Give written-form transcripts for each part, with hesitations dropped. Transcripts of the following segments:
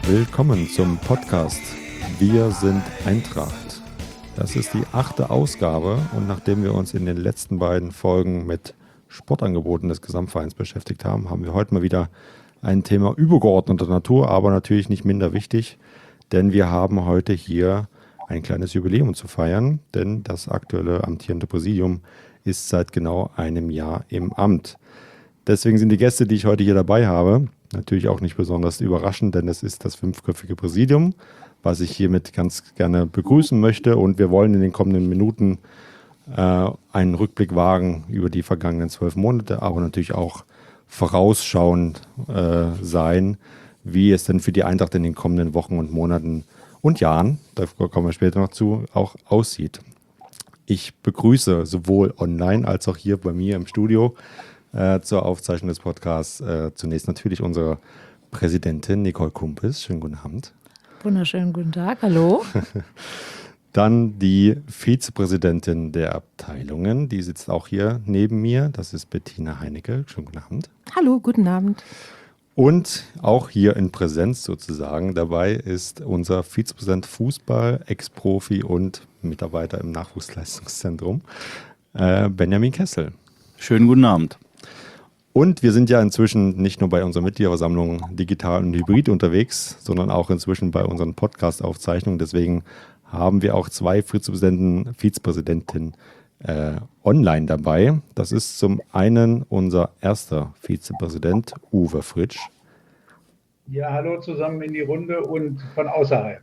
Willkommen zum Podcast Wir sind Eintracht. Das ist die 8. Ausgabe und nachdem wir uns in den letzten beiden Folgen mit Sportangeboten des Gesamtvereins beschäftigt haben, haben wir heute mal wieder ein Thema übergeordneter Natur, aber natürlich nicht minder wichtig, denn wir haben heute hier ein kleines Jubiläum zu feiern, denn das aktuelle amtierende Präsidium ist seit genau einem Jahr im Amt. Deswegen sind die Gäste, die ich heute hier dabei habe, natürlich auch nicht besonders überraschend, denn es ist das 5-köpfige Präsidium, was ich hiermit ganz gerne begrüßen möchte. Und wir wollen in den kommenden Minuten einen Rückblick wagen über die vergangenen 12 Monate, aber natürlich auch vorausschauend sein, wie es denn für die Eintracht in den kommenden Wochen und Monaten und Jahren, da kommen wir später noch zu, auch aussieht. Ich begrüße sowohl online als auch hier bei mir im Studio zur Aufzeichnung des Podcasts zunächst natürlich unsere Präsidentin Nicole Kumpis. Schönen guten Abend. Wunderschönen guten Tag, hallo. Dann die Vizepräsidentin der Abteilungen, die sitzt auch hier neben mir. Das ist Bettina Heinecke. Schönen guten Abend. Hallo, guten Abend. Und auch hier in Präsenz sozusagen dabei ist unser Vizepräsident Fußball, Ex-Profi und Mitarbeiter im Nachwuchsleistungszentrum, Benjamin Kessel. Schönen guten Abend. Und wir sind ja inzwischen nicht nur bei unserer Mitgliederversammlung digital und hybrid unterwegs, sondern auch inzwischen bei unseren Podcast-Aufzeichnungen. Deswegen haben wir auch 2 Vizepräsidentinnen online dabei. Das ist zum einen unser erster Vizepräsident, Uwe Fritsch. Ja, hallo zusammen in die Runde und von außerhalb.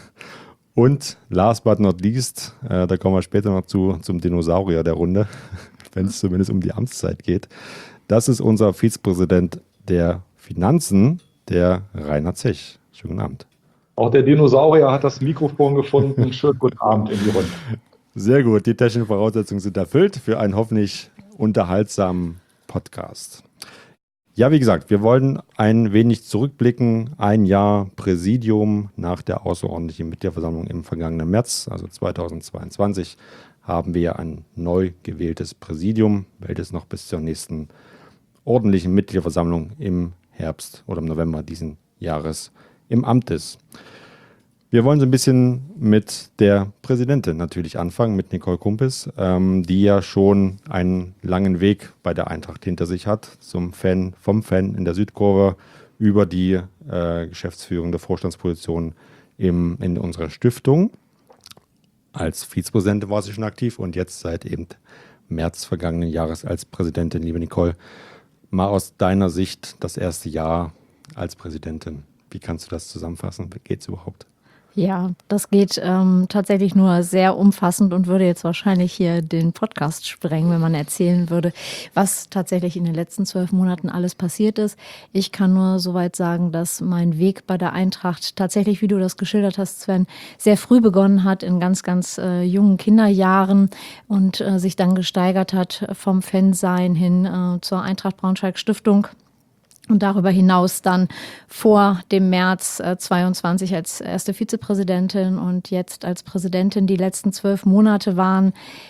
Und last but not least, da kommen wir später noch zum Dinosaurier der Runde, wenn es zumindest um die Amtszeit geht. Das ist unser Vizepräsident der Finanzen, der Rainer Zech. Schönen guten Abend. Auch der Dinosaurier hat das Mikrofon gefunden. Schönen guten Abend in die Runde. Sehr gut, die technischen Voraussetzungen sind erfüllt für einen hoffentlich unterhaltsamen Podcast. Ja, wie gesagt, wir wollen ein wenig zurückblicken. Ein Jahr Präsidium nach der außerordentlichen Mitgliederversammlung im vergangenen März, also 2022, haben wir ein neu gewähltes Präsidium, welches noch bis zur nächsten ordentlichen Mitgliederversammlung im Herbst oder im November diesen Jahres im Amt ist. Wir wollen so ein bisschen mit der Präsidentin natürlich anfangen, mit Nicole Kumpis, die ja schon einen langen Weg bei der Eintracht hinter sich hat, vom Fan in der Südkurve über die geschäftsführende Vorstandsposition in unserer Stiftung. Als Vizepräsidentin war sie schon aktiv und jetzt seit eben März vergangenen Jahres als Präsidentin. Liebe Nicole, mal aus deiner Sicht das erste Jahr als Präsidentin. Wie kannst du das zusammenfassen? Wie geht es überhaupt? Ja, das geht tatsächlich nur sehr umfassend und würde jetzt wahrscheinlich hier den Podcast sprengen, wenn man erzählen würde, was tatsächlich in den letzten 12 Monaten alles passiert ist. Ich kann nur soweit sagen, dass mein Weg bei der Eintracht tatsächlich, wie du das geschildert hast, Sven, sehr früh begonnen hat, in ganz, ganz jungen Kinderjahren und sich dann gesteigert hat vom Fansein hin zur Eintracht Braunschweig Stiftung. Und darüber hinaus dann vor dem März 22 als erste Vizepräsidentin und jetzt als Präsidentin. Die letzten 12 Monate waren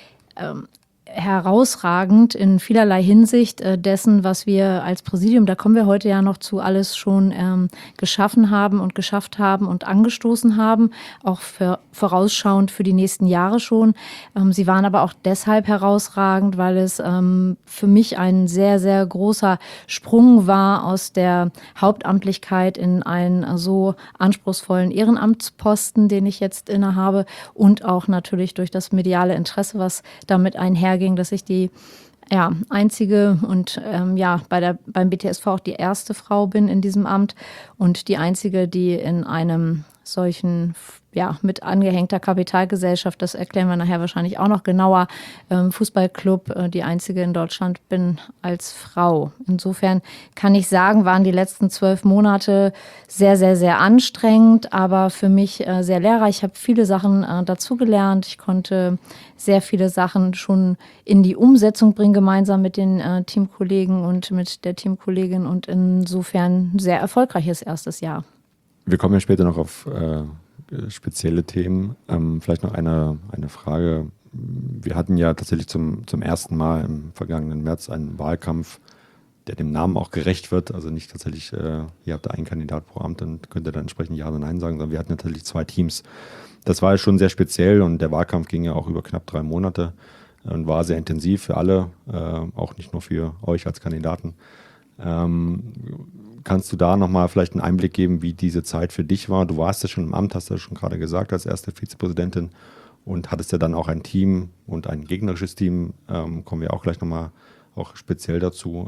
herausragend in vielerlei Hinsicht dessen, was wir als Präsidium, da kommen wir heute ja noch zu, alles schon geschaffen haben und geschafft haben und angestoßen haben, auch vorausschauend für die nächsten Jahre schon. Sie waren aber auch deshalb herausragend, weil es für mich ein sehr, sehr großer Sprung war aus der Hauptamtlichkeit in einen so anspruchsvollen Ehrenamtsposten, den ich jetzt innehabe, und auch natürlich durch das mediale Interesse, was damit einherging, dass ich die einzige und beim BTSV auch die erste Frau bin in diesem Amt und die einzige, die in einem solchen mit angehängter Kapitalgesellschaft, das erklären wir nachher wahrscheinlich auch noch genauer, Fußballclub, die einzige in Deutschland bin als Frau. Insofern kann ich sagen, waren die letzten 12 Monate sehr, sehr, sehr anstrengend, aber für mich sehr lehrreich. Ich habe viele Sachen dazugelernt. Ich konnte sehr viele Sachen schon in die Umsetzung bringen, gemeinsam mit den Teamkollegen und mit der Teamkollegin, und insofern sehr erfolgreiches erstes Jahr. Wir kommen ja später noch auf spezielle Themen. Vielleicht noch eine Frage. Wir hatten ja tatsächlich zum ersten Mal im vergangenen März einen Wahlkampf der dem Namen auch gerecht wird. Also nicht tatsächlich, ihr habt da einen Kandidat pro Amt, dann könnt ihr dann entsprechend Ja oder Nein sagen, sondern wir hatten natürlich 2 Teams. Das war schon sehr speziell und der Wahlkampf ging ja auch über knapp 3 Monate und war sehr intensiv für alle, auch nicht nur für euch als Kandidaten. Kannst du da nochmal vielleicht einen Einblick geben, wie diese Zeit für dich war? Du warst ja schon im Amt, hast du ja schon gerade gesagt, als erste Vizepräsidentin und hattest ja dann auch ein Team und ein gegnerisches Team. Kommen wir auch gleich nochmal auch speziell dazu.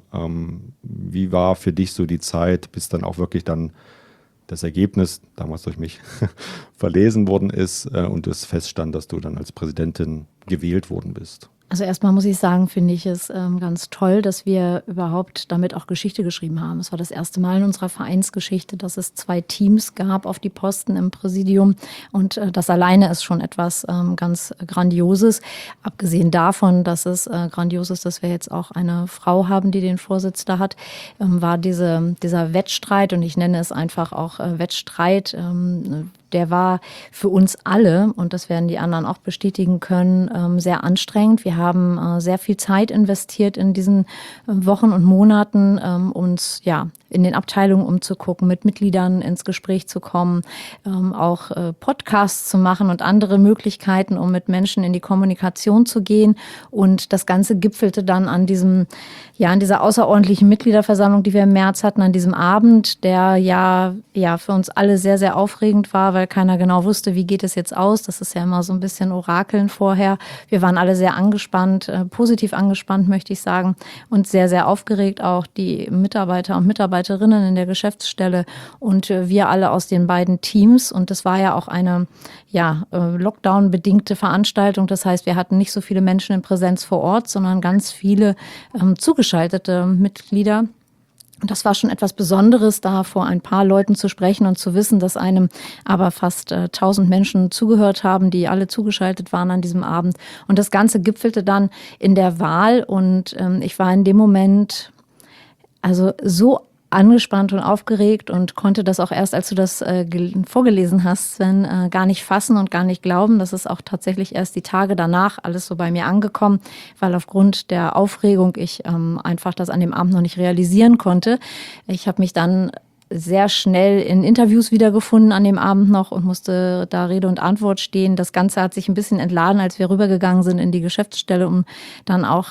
Wie war für dich so die Zeit, bis dann auch wirklich dann das Ergebnis, damals durch mich, verlesen worden ist und es feststand, dass du dann als Präsidentin gewählt worden bist? Also erstmal muss ich sagen, finde ich es ganz toll, dass wir überhaupt damit auch Geschichte geschrieben haben. Es war das erste Mal in unserer Vereinsgeschichte, dass es 2 Teams gab auf die Posten im Präsidium und das alleine ist schon etwas ganz Grandioses. Abgesehen davon, dass es grandios ist, dass wir jetzt auch eine Frau haben, die den Vorsitz da hat, war dieser Wettstreit, und ich nenne es einfach auch Wettstreit, der war für uns alle, und das werden die anderen auch bestätigen können, sehr anstrengend. Wir haben sehr viel Zeit investiert in diesen Wochen und Monaten, uns in den Abteilungen umzugucken, mit Mitgliedern ins Gespräch zu kommen, auch Podcasts zu machen und andere Möglichkeiten, um mit Menschen in die Kommunikation zu gehen. Und das Ganze gipfelte dann an an dieser außerordentlichen Mitgliederversammlung, die wir im März hatten, an diesem Abend, der für uns alle sehr, sehr aufregend war, weil keiner genau wusste, wie geht es jetzt aus. Das ist ja immer so ein bisschen Orakeln vorher. Wir waren alle sehr angespannt, positiv angespannt, möchte ich sagen, und sehr, sehr aufgeregt, auch die Mitarbeiter und Mitarbeiterinnen in der Geschäftsstelle und wir alle aus den beiden Teams. Und das war ja auch eine Lockdown-bedingte Veranstaltung. Das heißt, wir hatten nicht so viele Menschen in Präsenz vor Ort, sondern ganz viele zugeschaltete Mitglieder. Und das war schon etwas Besonderes, da vor ein paar Leuten zu sprechen und zu wissen, dass einem aber fast 1000 Menschen zugehört haben, die alle zugeschaltet waren an diesem Abend. Und das Ganze gipfelte dann in der Wahl und ich war in dem Moment also so angespannt und aufgeregt und konnte das auch erst, als du das vorgelesen hast, Sven, gar nicht fassen und gar nicht glauben. Das ist auch tatsächlich erst die Tage danach alles so bei mir angekommen, weil aufgrund der Aufregung ich einfach das an dem Abend noch nicht realisieren konnte. Ich habe mich dann sehr schnell in Interviews wiedergefunden an dem Abend noch und musste da Rede und Antwort stehen. Das Ganze hat sich ein bisschen entladen, als wir rübergegangen sind in die Geschäftsstelle, um dann auch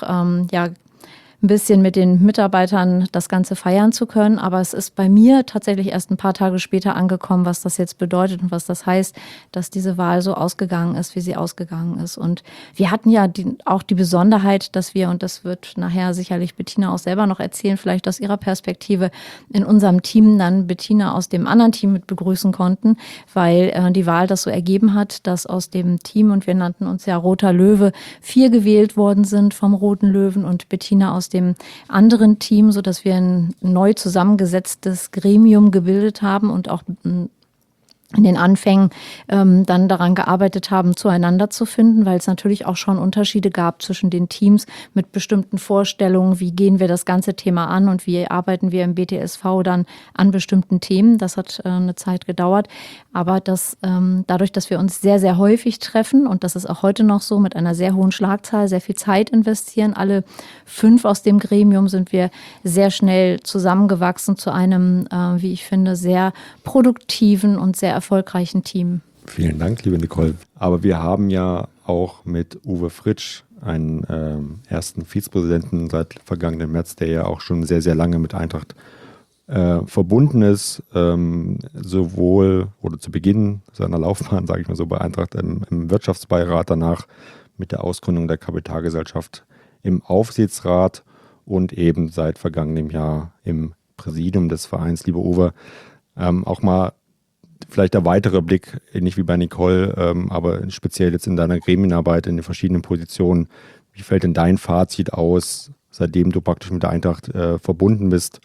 ein bisschen mit den Mitarbeitern das Ganze feiern zu können. Aber es ist bei mir tatsächlich erst ein paar Tage später angekommen, was das jetzt bedeutet und was das heißt, dass diese Wahl so ausgegangen ist, wie sie ausgegangen ist. Und wir hatten ja auch die Besonderheit, dass wir, und das wird nachher sicherlich Bettina auch selber noch erzählen, vielleicht aus ihrer Perspektive, in unserem Team dann Bettina aus dem anderen Team mit begrüßen konnten, weil die Wahl das so ergeben hat, dass aus dem Team, und wir nannten uns ja Roter Löwe, 4 gewählt worden sind vom Roten Löwen und Bettina aus dem anderen Team, so dass wir ein neu zusammengesetztes Gremium gebildet haben und auch in den Anfängen dann daran gearbeitet haben, zueinander zu finden, weil es natürlich auch schon Unterschiede gab zwischen den Teams mit bestimmten Vorstellungen, wie gehen wir das ganze Thema an und wie arbeiten wir im BTSV dann an bestimmten Themen. Das hat eine Zeit gedauert, aber dadurch, dass wir uns sehr, sehr häufig treffen, und das ist auch heute noch so, mit einer sehr hohen Schlagzahl, sehr viel Zeit investieren, alle 5 aus dem Gremium, sind wir sehr schnell zusammengewachsen zu einem, wie ich finde, sehr produktiven und sehr erfolgreichen Team. Vielen Dank, liebe Nicole. Aber wir haben ja auch mit Uwe Fritsch einen ersten Vizepräsidenten seit vergangenen März, der ja auch schon sehr, sehr lange mit Eintracht verbunden ist, sowohl oder zu Beginn seiner Laufbahn, sage ich mal so, bei Eintracht im Wirtschaftsbeirat, danach mit der Ausgründung der Kapitalgesellschaft im Aufsichtsrat und eben seit vergangenem Jahr im Präsidium des Vereins. Lieber Uwe, auch mal vielleicht der weitere Blick, nicht wie bei Nicole, aber speziell jetzt in deiner Gremienarbeit in den verschiedenen Positionen. Wie fällt denn dein Fazit aus, seitdem du praktisch mit der Eintracht verbunden bist,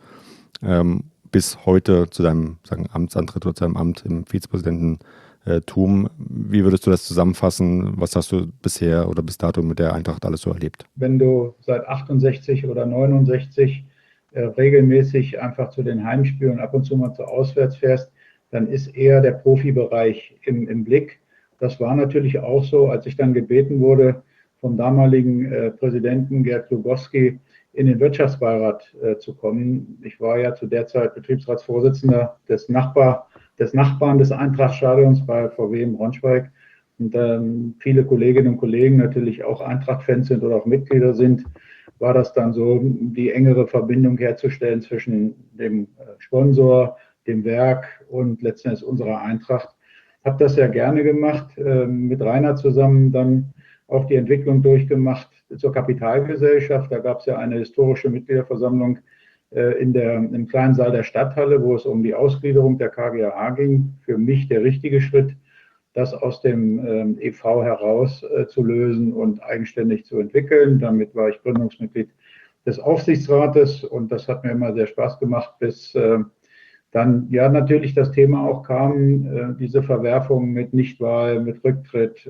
bis heute zu deinem Amtsantritt oder zu deinem Amt im Vizepräsidententum? Wie würdest du das zusammenfassen? Was hast du bisher oder bis dato mit der Eintracht alles so erlebt? Wenn du seit 68 oder 69 regelmäßig einfach zu den Heimspielen und ab und zu mal zu Auswärts fährst, dann ist eher der Profibereich im Blick. Das war natürlich auch so, als ich dann gebeten wurde vom damaligen Präsidenten Gerd Lugowski, in den Wirtschaftsbeirat zu kommen. Ich war ja zu der Zeit Betriebsratsvorsitzender des Nachbarn des Eintracht-Stadions bei VW in Braunschweig. Und viele Kolleginnen und Kollegen natürlich auch Eintracht-Fans sind oder auch Mitglieder sind, war das dann so, die engere Verbindung herzustellen zwischen dem Sponsor, dem Werk und letztendlich unserer Eintracht. Habe das sehr gerne gemacht, mit Rainer zusammen dann auch die Entwicklung durchgemacht zur Kapitalgesellschaft. Da gab es ja eine historische Mitgliederversammlung im kleinen Saal der Stadthalle, wo es um die Ausgliederung der KGaA ging. Für mich der richtige Schritt, das aus dem e.V. heraus zu lösen und eigenständig zu entwickeln. Damit war ich Gründungsmitglied des Aufsichtsrates und das hat mir immer sehr Spaß gemacht, bis dann ja natürlich das Thema auch kam, diese Verwerfung mit Nichtwahl, mit Rücktritt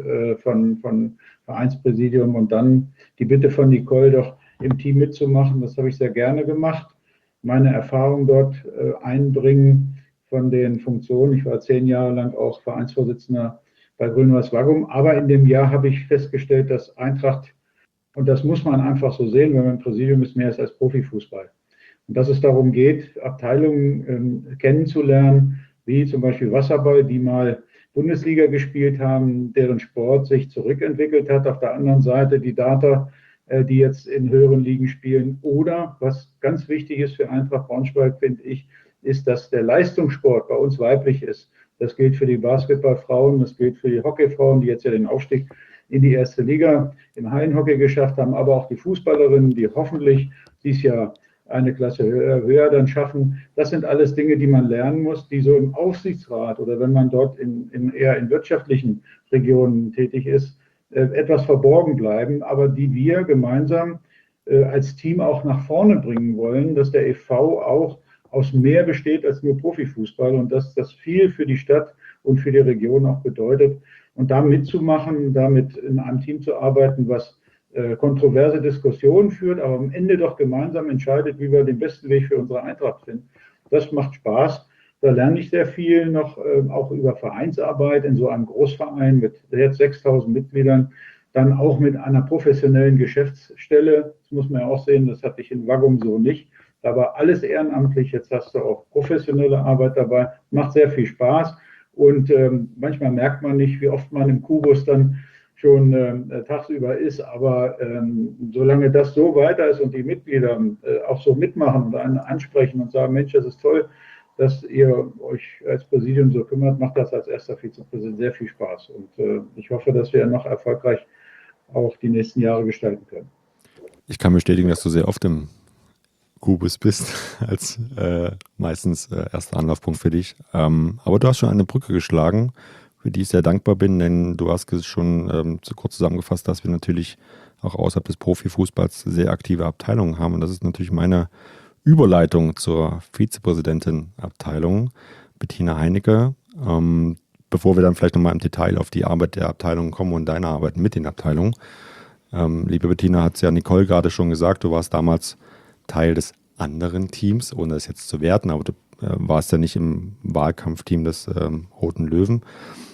von Vereinspräsidium und dann die Bitte von Nicole doch im Team mitzumachen. Das habe ich sehr gerne gemacht. Meine Erfahrung dort einbringen von den Funktionen. Ich war 10 Jahre lang auch Vereinsvorsitzender bei Grün-Weiß Waggum, aber in dem Jahr habe ich festgestellt, dass Eintracht, und das muss man einfach so sehen, wenn man im Präsidium ist, mehr ist als Profifußball. Und dass es darum geht, Abteilungen kennenzulernen, wie zum Beispiel Wasserball, die mal Bundesliga gespielt haben, deren Sport sich zurückentwickelt hat. Auf der anderen Seite die Data, die jetzt in höheren Ligen spielen. Oder, was ganz wichtig ist für Eintracht Braunschweig, finde ich, ist, dass der Leistungssport bei uns weiblich ist. Das gilt für die Basketballfrauen, das gilt für die Hockeyfrauen, die jetzt ja den Aufstieg in die erste Liga im Hallenhockey geschafft haben, aber auch die Fußballerinnen, die hoffentlich dieses Jahr eine Klasse höher dann schaffen. Das sind alles Dinge, die man lernen muss, die so im Aufsichtsrat oder wenn man dort eher in wirtschaftlichen Regionen tätig ist, etwas verborgen bleiben, aber die wir gemeinsam als Team auch nach vorne bringen wollen, dass der e.V. auch aus mehr besteht als nur Profifußball und dass das viel für die Stadt und für die Region auch bedeutet. Und da mitzumachen, damit in einem Team zu arbeiten, was kontroverse Diskussionen führt, aber am Ende doch gemeinsam entscheidet, wie wir den besten Weg für unsere Eintracht finden. Das macht Spaß. Da lerne ich sehr viel noch, auch über Vereinsarbeit in so einem Großverein mit jetzt 6.000 Mitgliedern, dann auch mit einer professionellen Geschäftsstelle. Das muss man ja auch sehen, das hatte ich in Waggum so nicht. Da war alles ehrenamtlich, jetzt hast du auch professionelle Arbeit dabei. Macht sehr viel Spaß und manchmal merkt man nicht, wie oft man im Kubus dann schon tagsüber ist, aber solange das so weiter ist und die Mitglieder auch so mitmachen und einen ansprechen und sagen, Mensch, das ist toll, dass ihr euch als Präsidium so kümmert, macht das als erster Vizepräsident sehr viel Spaß und ich hoffe, dass wir noch erfolgreich auch die nächsten Jahre gestalten können. Ich kann bestätigen, dass du sehr oft im Kubus bist, als meistens erster Anlaufpunkt für dich. Aber du hast schon eine Brücke geschlagen, für die ich sehr dankbar bin, denn du hast schon zu kurz zusammengefasst, dass wir natürlich auch außerhalb des Profifußballs sehr aktive Abteilungen haben. Und das ist natürlich meine Überleitung zur Vizepräsidentin-Abteilung, Bettina Heinecke. Bevor wir dann vielleicht nochmal im Detail auf die Arbeit der Abteilungen kommen und deine Arbeit mit den Abteilungen. Liebe Bettina, hat es ja Nicole gerade schon gesagt, du warst damals Teil des anderen Teams, ohne das jetzt zu werten, aber du warst ja nicht im Wahlkampfteam des Roten Löwen.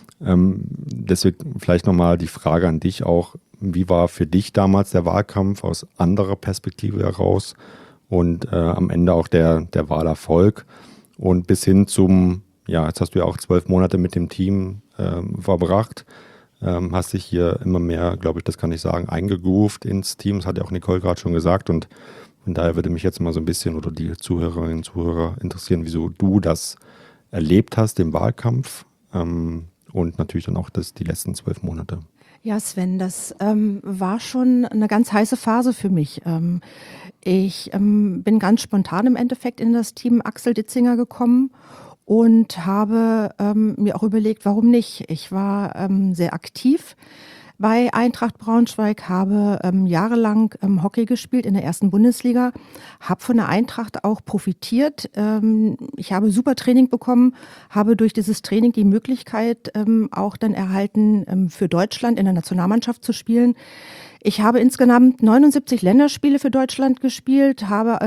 Deswegen vielleicht nochmal die Frage an dich auch, wie war für dich damals der Wahlkampf aus anderer Perspektive heraus und am Ende auch der Wahlerfolg und bis hin zum, ja, jetzt hast du ja auch 12 Monate mit dem Team verbracht, hast dich hier immer mehr, glaube ich, das kann ich sagen, eingegroovt ins Team, das hat ja auch Nicole gerade schon gesagt und von daher würde mich jetzt mal so ein bisschen oder die Zuhörerinnen und Zuhörer interessieren, wieso du das erlebt hast, den Wahlkampf und natürlich dann auch die letzten 12 Monate. Ja, Sven, das war schon eine ganz heiße Phase für mich. Ich bin ganz spontan im Endeffekt in das Team Axel Ditzinger gekommen und habe mir auch überlegt, warum nicht. Ich war sehr aktiv bei Eintracht Braunschweig, habe jahrelang Hockey gespielt in der ersten Bundesliga, habe von der Eintracht auch profitiert. Ich habe super Training bekommen, habe durch dieses Training die Möglichkeit auch dann erhalten, für Deutschland in der Nationalmannschaft zu spielen. Ich habe insgesamt 79 Länderspiele für Deutschland gespielt, habe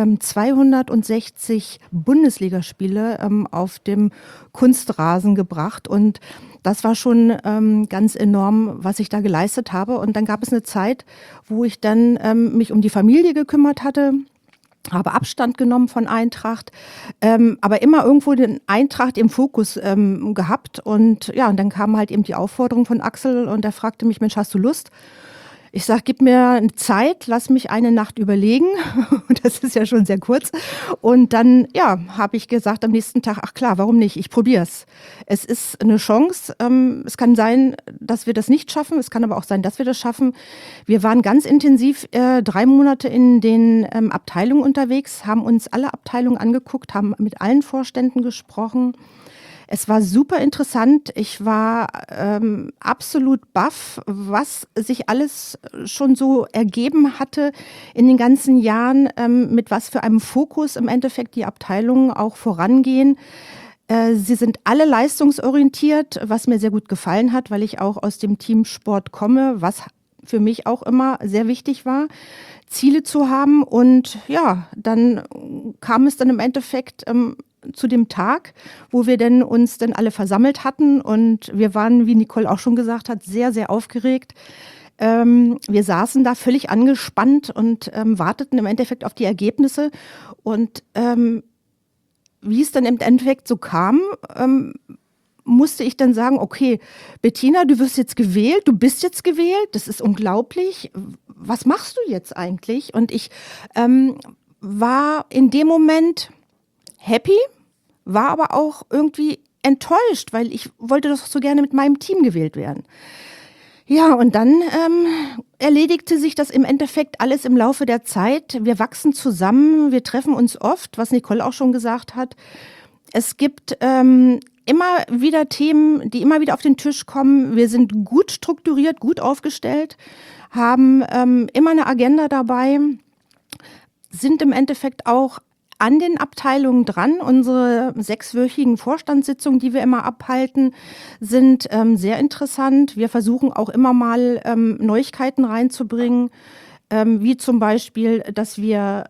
260 Bundesligaspiele auf dem Kunstrasen gebracht und das war schon ganz enorm, was ich da geleistet habe. Und dann gab es eine Zeit, wo ich dann mich um die Familie gekümmert hatte. habe Abstand genommen von Eintracht, aber immer irgendwo den Eintracht im Fokus gehabt. Und ja, und dann kam halt eben die Aufforderung von Axel und er fragte mich, Mensch, hast du Lust? Ich sage, gib mir eine Zeit, lass mich eine Nacht überlegen. Das ist ja schon sehr kurz. Und dann, ja, habe ich gesagt am nächsten Tag, ach klar, warum nicht? Ich probiere es. Es ist eine Chance. Es kann sein, dass wir das nicht schaffen. Es kann aber auch sein, dass wir das schaffen. Wir waren ganz intensiv 3 Monate in den Abteilungen unterwegs, haben uns alle Abteilungen angeguckt, haben mit allen Vorständen gesprochen. Es war super interessant. Ich war absolut baff, was sich alles schon so ergeben hatte in den ganzen Jahren, mit was für einem Fokus im Endeffekt die Abteilungen auch vorangehen. Sie sind alle leistungsorientiert, was mir sehr gut gefallen hat, weil ich auch aus dem Teamsport komme, was für mich auch immer sehr wichtig war, Ziele zu haben. Und ja, dann kam es dann im Endeffekt zu dem Tag, wo wir denn uns dann alle versammelt hatten und wir waren, wie Nicole auch schon gesagt hat, sehr, sehr aufgeregt. Wir saßen da völlig angespannt und warteten im Endeffekt auf die Ergebnisse und wie es dann im Endeffekt so kam, musste ich dann sagen, okay, Bettina, du wirst jetzt gewählt, du bist jetzt gewählt, das ist unglaublich. Was machst du jetzt eigentlich? Und ich war in dem Moment happy, war aber auch irgendwie enttäuscht, weil ich wollte doch so gerne mit meinem Team gewählt werden. Ja, und dann erledigte sich das im Endeffekt alles im Laufe der Zeit. Wir wachsen zusammen, wir treffen uns oft, was Nicole auch schon gesagt hat. Es gibt immer wieder Themen, die immer wieder auf den Tisch kommen. Wir sind gut strukturiert, gut aufgestellt, haben immer eine Agenda dabei, sind im Endeffekt auch an den Abteilungen dran. Unsere 6-wöchigen Vorstandssitzungen, die wir immer abhalten, sind sehr interessant. Wir versuchen auch immer mal Neuigkeiten reinzubringen, wie zum Beispiel, dass wir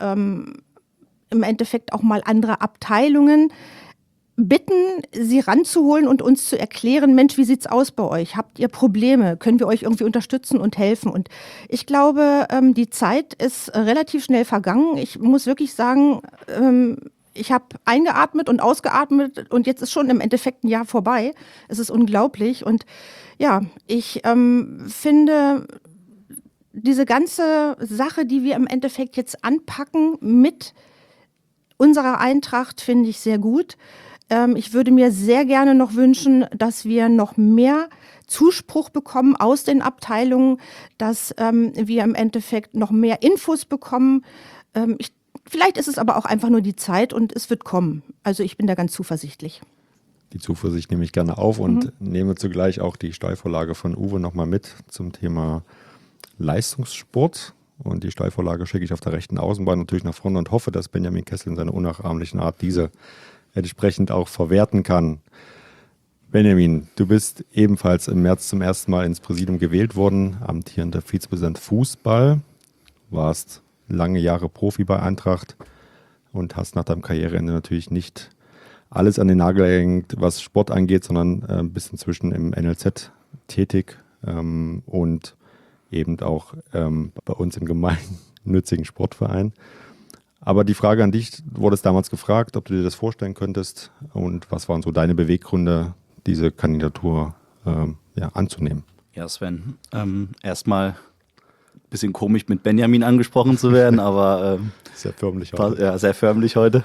im Endeffekt auch mal andere Abteilungen bitten, sie ranzuholen und uns zu erklären, Mensch, wie sieht's aus bei euch? Habt ihr Probleme? Können wir euch irgendwie unterstützen und helfen? Und ich glaube, die Zeit ist relativ schnell vergangen. Ich muss wirklich sagen, ich habe eingeatmet und ausgeatmet und jetzt ist schon im Endeffekt ein Jahr vorbei. Es ist unglaublich. Und ja, ich finde, diese ganze Sache, die wir im Endeffekt jetzt anpacken mit unserer Eintracht, finde ich sehr gut. Ich würde mir sehr gerne noch wünschen, dass wir noch mehr Zuspruch bekommen aus den Abteilungen, dass wir im Endeffekt noch mehr Infos bekommen. Vielleicht ist es aber auch einfach nur die Zeit und es wird kommen. Also ich bin da ganz zuversichtlich. Die Zuversicht nehme ich gerne auf und nehme zugleich auch die Steilvorlage von Uwe nochmal mit zum Thema Leistungssport. Und die Steilvorlage schicke ich auf der rechten Außenbahn natürlich nach vorne und hoffe, dass Benjamin Kessel in seiner unnachahmlichen Art diese entsprechend auch verwerten kann. Benjamin, du bist ebenfalls im März zum ersten Mal ins Präsidium gewählt worden, amtierender Vizepräsident Fußball, warst lange Jahre Profi bei Eintracht und hast nach deinem Karriereende natürlich nicht alles an den Nagel gehängt, was Sport angeht, sondern bist inzwischen im NLZ tätig und eben auch bei uns im gemeinnützigen Sportverein. Aber die Frage an dich, du wurdest damals gefragt, ob du dir das vorstellen könntest und was waren so deine Beweggründe, diese Kandidatur anzunehmen? Ja, Sven, erstmal ein bisschen komisch mit Benjamin angesprochen zu werden, aber sehr förmlich heute. Ja, sehr förmlich heute.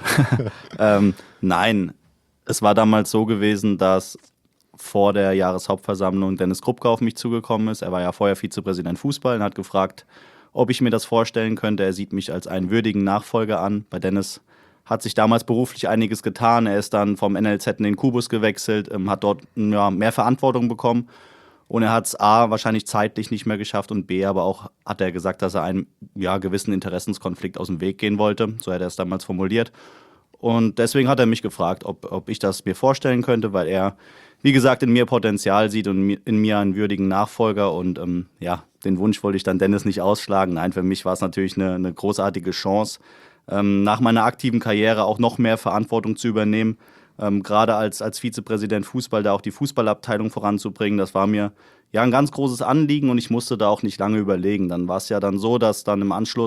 Nein, es war damals so gewesen, dass vor der Jahreshauptversammlung Dennis Krupke auf mich zugekommen ist. Er war ja vorher Vizepräsident Fußball und hat gefragt, ob ich mir das vorstellen könnte. Er sieht mich als einen würdigen Nachfolger an. Bei Dennis hat sich damals beruflich einiges getan. Er ist dann vom NLZ in den Kubus gewechselt, hat dort mehr Verantwortung bekommen. Und er hat es A, wahrscheinlich zeitlich nicht mehr geschafft und B, aber auch hat er gesagt, dass er einem gewissen Interessenskonflikt aus dem Weg gehen wollte. So hat er es damals formuliert. Und deswegen hat er mich gefragt, ob ich das mir vorstellen könnte, weil er, wie gesagt, in mir Potenzial sieht und in mir einen würdigen Nachfolger. Und den Wunsch wollte ich dann Dennis nicht ausschlagen. Nein, für mich war es natürlich eine großartige Chance, nach meiner aktiven Karriere auch noch mehr Verantwortung zu übernehmen. Gerade als Vizepräsident Fußball, da auch die Fußballabteilung voranzubringen, das war mir ein ganz großes Anliegen und ich musste da auch nicht lange überlegen. Dann war es ja dann so, dass dann im Anschluss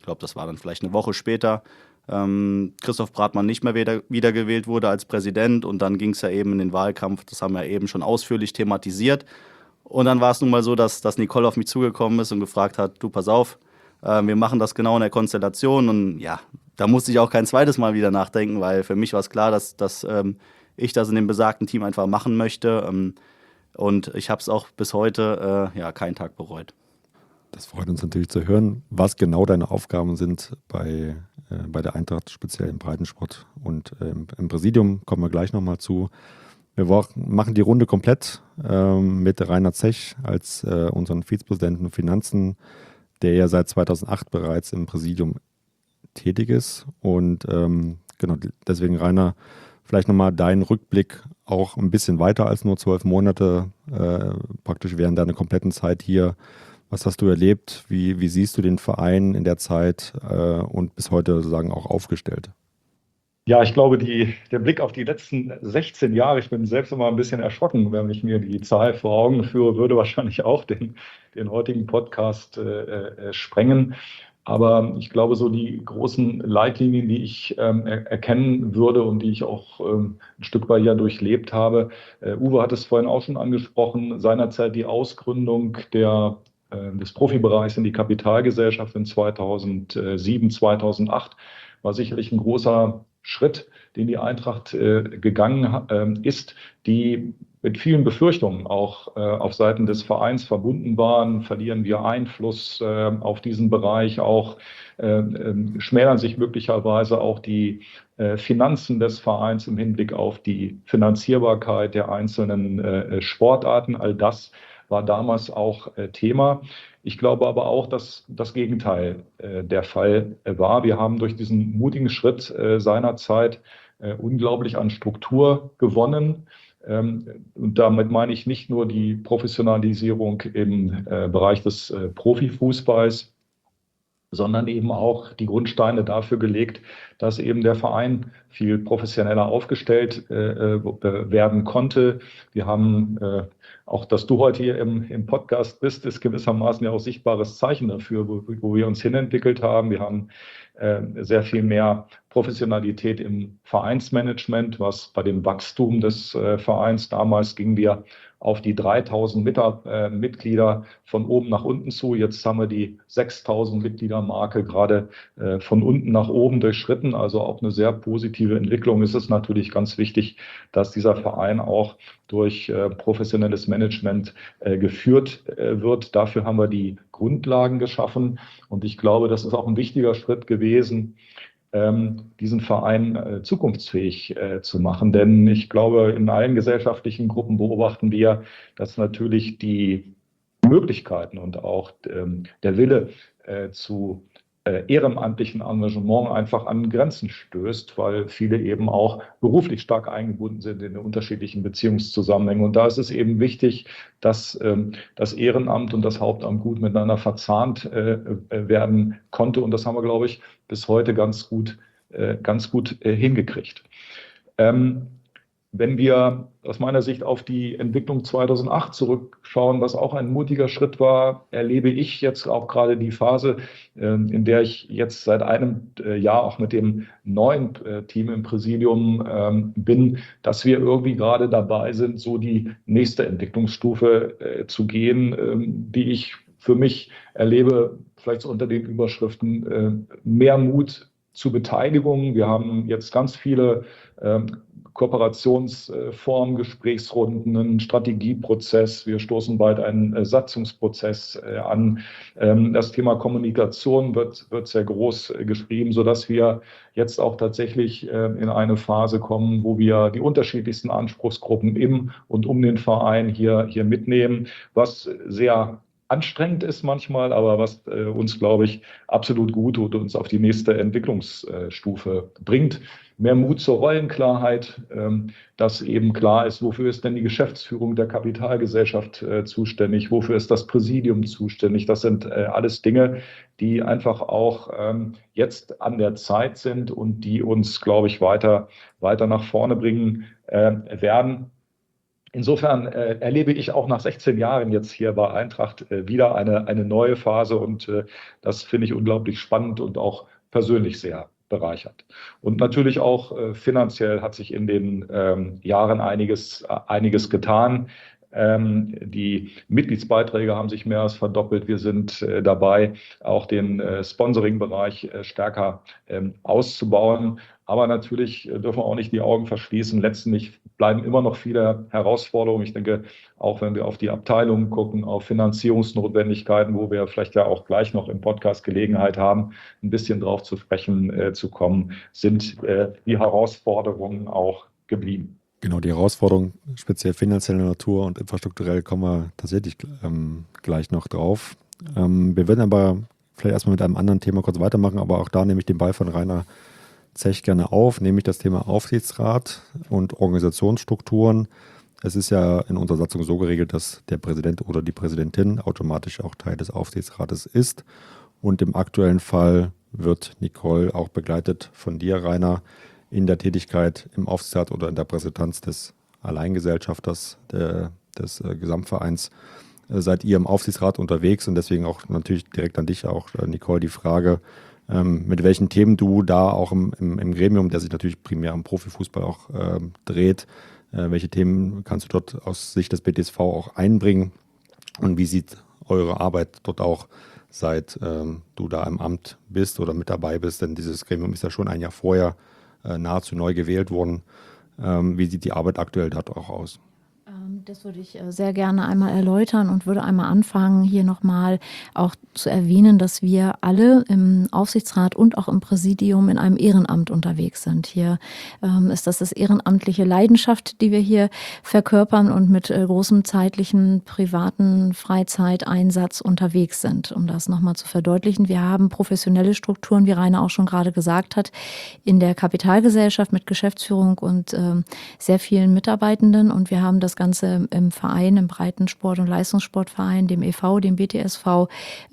ich glaube, das war dann vielleicht eine Woche später, Christoph Bratmann nicht mehr wiedergewählt wurde als Präsident. Und dann ging es ja eben in den Wahlkampf, das haben wir eben schon ausführlich thematisiert. Und dann war es nun mal so, dass Nicole auf mich zugekommen ist und gefragt hat, du, pass auf, wir machen das genau in der Konstellation. Und ja, da musste ich auch kein zweites Mal wieder nachdenken, weil für mich war es klar, dass ich das in dem besagten Team einfach machen möchte. Und ich habe es auch bis heute keinen Tag bereut. Das freut uns natürlich zu hören, was genau deine Aufgaben sind bei der Eintracht, speziell im Breitensport und im Präsidium. Kommen wir gleich nochmal zu. Wir machen die Runde komplett mit Rainer Zech als unseren Vizepräsidenten Finanzen, der ja seit 2008 bereits im Präsidium tätig ist. Und genau, deswegen, Rainer, vielleicht nochmal deinen Rückblick auch ein bisschen weiter als nur 12 Monate, praktisch während deiner kompletten Zeit hier. Was hast du erlebt? Wie siehst du den Verein in der Zeit und bis heute sozusagen auch aufgestellt? Ja, ich glaube, der Blick auf die letzten 16 Jahre, ich bin selbst immer ein bisschen erschrocken, wenn ich mir die Zahl vor Augen führe, würde wahrscheinlich auch den heutigen Podcast sprengen. Aber ich glaube, so die großen Leitlinien, die ich erkennen würde und die ich auch ein Stück weit ja durchlebt habe. Uwe hat es vorhin auch schon angesprochen, seinerzeit die Ausgründung des Profibereichs in die Kapitalgesellschaft in 2007, 2008 war sicherlich ein großer Schritt, den die Eintracht gegangen ist, die mit vielen Befürchtungen auch auf Seiten des Vereins verbunden waren. Verlieren wir Einfluss auf diesen Bereich, auch schmälern sich möglicherweise auch die Finanzen des Vereins im Hinblick auf die Finanzierbarkeit der einzelnen Sportarten. All das war damals auch Thema. Ich glaube aber auch, dass das Gegenteil der Fall war. Wir haben durch diesen mutigen Schritt seinerzeit unglaublich an Struktur gewonnen. Und damit meine ich nicht nur die Professionalisierung im Bereich des Profifußballs, sondern eben auch die Grundsteine dafür gelegt, dass eben der Verein viel professioneller aufgestellt werden konnte. Wir haben auch, dass du heute hier im Podcast bist, ist gewissermaßen ja auch sichtbares Zeichen dafür, wo wir uns hinentwickelt haben. Wir haben sehr viel mehr Professionalität im Vereinsmanagement, was bei dem Wachstum des Vereins damals gingen wir auf die 3000 Mitglieder von oben nach unten zu. Jetzt haben wir die 6000 Mitgliedermarke gerade von unten nach oben durchschritten. Also auch eine sehr positive Entwicklung. Es ist natürlich ganz wichtig, dass dieser Verein auch durch professionelles Management geführt wird. Dafür haben wir die Grundlagen geschaffen. Und ich glaube, das ist auch ein wichtiger Schritt gewesen, diesen Verein zukunftsfähig zu machen. Denn ich glaube, in allen gesellschaftlichen Gruppen beobachten wir, dass natürlich die Möglichkeiten und auch der Wille zu ehrenamtlichen Engagement einfach an Grenzen stößt, weil viele eben auch beruflich stark eingebunden sind in den unterschiedlichen Beziehungszusammenhängen. Und da ist es eben wichtig, dass das Ehrenamt und das Hauptamt gut miteinander verzahnt werden konnte. Und das haben wir, glaube ich, bis heute ganz gut hingekriegt. Wenn wir aus meiner Sicht auf die Entwicklung 2008 zurückschauen, was auch ein mutiger Schritt war, erlebe ich jetzt auch gerade die Phase, in der ich jetzt seit einem Jahr auch mit dem neuen Team im Präsidium bin, dass wir irgendwie gerade dabei sind, so die nächste Entwicklungsstufe zu gehen, die ich für mich erlebe, vielleicht so unter den Überschriften mehr Mut zu Beteiligung. Wir haben jetzt ganz viele Kooperationsformen, Gesprächsrunden, einen Strategieprozess. Wir stoßen bald einen Satzungsprozess an. Das Thema Kommunikation wird sehr groß geschrieben, sodass wir jetzt auch tatsächlich in eine Phase kommen, wo wir die unterschiedlichsten Anspruchsgruppen im und um den Verein hier mitnehmen, was sehr anstrengend ist manchmal, aber was uns, glaube ich, absolut gut tut und uns auf die nächste Entwicklungsstufe bringt. Mehr Mut zur Rollenklarheit, dass eben klar ist, wofür ist denn die Geschäftsführung der Kapitalgesellschaft zuständig, wofür ist das Präsidium zuständig. Das sind alles Dinge, die einfach auch jetzt an der Zeit sind und die uns, glaube ich, weiter nach vorne bringen werden. insofern erlebe ich auch nach 16 Jahren jetzt hier bei Eintracht wieder eine neue Phase und das finde ich unglaublich spannend und auch persönlich sehr bereichert. Und natürlich auch finanziell hat sich in den Jahren einiges getan. Die Mitgliedsbeiträge haben sich mehr als verdoppelt. Wir sind dabei, auch den Sponsoring-Bereich stärker auszubauen. Aber natürlich dürfen wir auch nicht die Augen verschließen. Letztendlich bleiben immer noch viele Herausforderungen. Ich denke, auch wenn wir auf die Abteilungen gucken, auf Finanzierungsnotwendigkeiten, wo wir vielleicht ja auch gleich noch im Podcast Gelegenheit haben, ein bisschen drauf zu sprechen zu kommen, sind die Herausforderungen auch geblieben. Genau, die Herausforderungen, speziell finanzieller Natur und infrastrukturell, kommen wir tatsächlich gleich noch drauf. Wir werden aber vielleicht erstmal mit einem anderen Thema kurz weitermachen, aber auch da nehme ich den Ball von Rainer Zech gerne auf, nämlich das Thema Aufsichtsrat und Organisationsstrukturen. Es ist ja in unserer Satzung so geregelt, dass der Präsident oder die Präsidentin automatisch auch Teil des Aufsichtsrates ist. Und im aktuellen Fall wird Nicole auch begleitet von dir, Rainer, in der Tätigkeit im Aufsichtsrat oder in der Repräsentanz des Alleingesellschafters des Gesamtvereins. Seid ihr im Aufsichtsrat unterwegs und deswegen auch natürlich direkt an dich auch, Nicole, die Frage, mit welchen Themen du da auch im Gremium, der sich natürlich primär am Profifußball auch dreht, welche Themen kannst du dort aus Sicht des BTSV auch einbringen und wie sieht eure Arbeit dort auch, seit du da im Amt bist oder mit dabei bist, denn dieses Gremium ist ja schon ein Jahr vorher nahezu neu gewählt worden. Wie sieht die Arbeit aktuell dort auch aus? Das würde ich sehr gerne einmal erläutern und würde einmal anfangen, hier nochmal auch zu erwähnen, dass wir alle im Aufsichtsrat und auch im Präsidium in einem Ehrenamt unterwegs sind. Hier ist das ehrenamtliche Leidenschaft, die wir hier verkörpern und mit großem zeitlichen, privaten Freizeiteinsatz unterwegs sind. Um das nochmal zu verdeutlichen, wir haben professionelle Strukturen, wie Rainer auch schon gerade gesagt hat, in der Kapitalgesellschaft mit Geschäftsführung und sehr vielen Mitarbeitenden und wir haben das Ganze im Verein, im Breitensport- und Leistungssportverein, dem e.V., dem BTSV,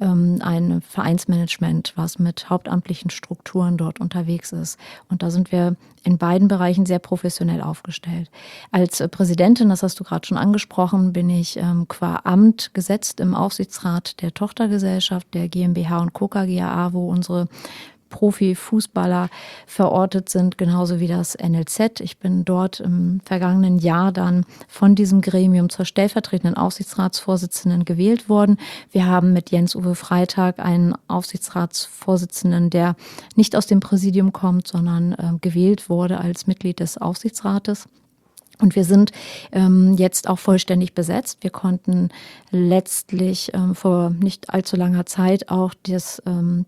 ein Vereinsmanagement, was mit hauptamtlichen Strukturen dort unterwegs ist. Und da sind wir in beiden Bereichen sehr professionell aufgestellt. Als Präsidentin, das hast du gerade schon angesprochen, bin ich qua Amt gesetzt im Aufsichtsrat der Tochtergesellschaft, der GmbH und Co. KGaA, wo unsere Profifußballer verortet sind, genauso wie das NLZ. Ich bin dort im vergangenen Jahr dann von diesem Gremium zur stellvertretenden Aufsichtsratsvorsitzenden gewählt worden. Wir haben mit Jens-Uwe Freitag einen Aufsichtsratsvorsitzenden, der nicht aus dem Präsidium kommt, sondern gewählt wurde als Mitglied des Aufsichtsrates. Und wir sind jetzt auch vollständig besetzt. Wir konnten letztlich vor nicht allzu langer Zeit auch das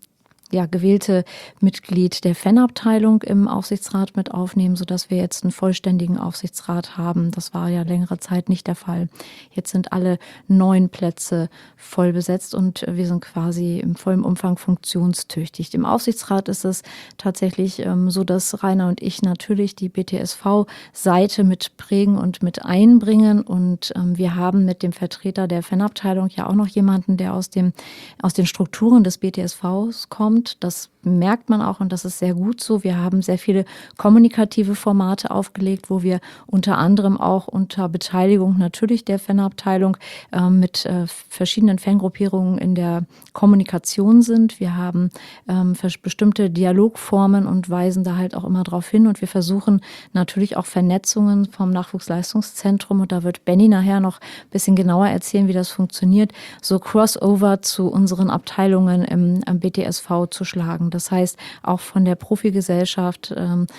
gewählte Mitglied der Fanabteilung im Aufsichtsrat mit aufnehmen, sodass wir jetzt einen vollständigen Aufsichtsrat haben. Das war ja längere Zeit nicht der Fall. Jetzt sind alle 9 Plätze voll besetzt und wir sind quasi im vollen Umfang funktionstüchtig. Im Aufsichtsrat ist es tatsächlich so, dass Rainer und ich natürlich die BTSV-Seite mit prägen und mit einbringen und wir haben mit dem Vertreter der Fanabteilung ja auch noch jemanden, der aus den Strukturen des BTSVs kommt. Das merkt man auch und das ist sehr gut so. Wir haben sehr viele kommunikative Formate aufgelegt, wo wir unter anderem auch unter Beteiligung natürlich der Fanabteilung mit verschiedenen Fangruppierungen in der Kommunikation sind. Wir haben bestimmte Dialogformen und weisen da halt auch immer drauf hin und wir versuchen natürlich auch Vernetzungen vom Nachwuchsleistungszentrum und da wird Benny nachher noch ein bisschen genauer erzählen, wie das funktioniert, so Crossover zu unseren Abteilungen im BTSV zu schlagen. Das heißt, auch von der Profigesellschaft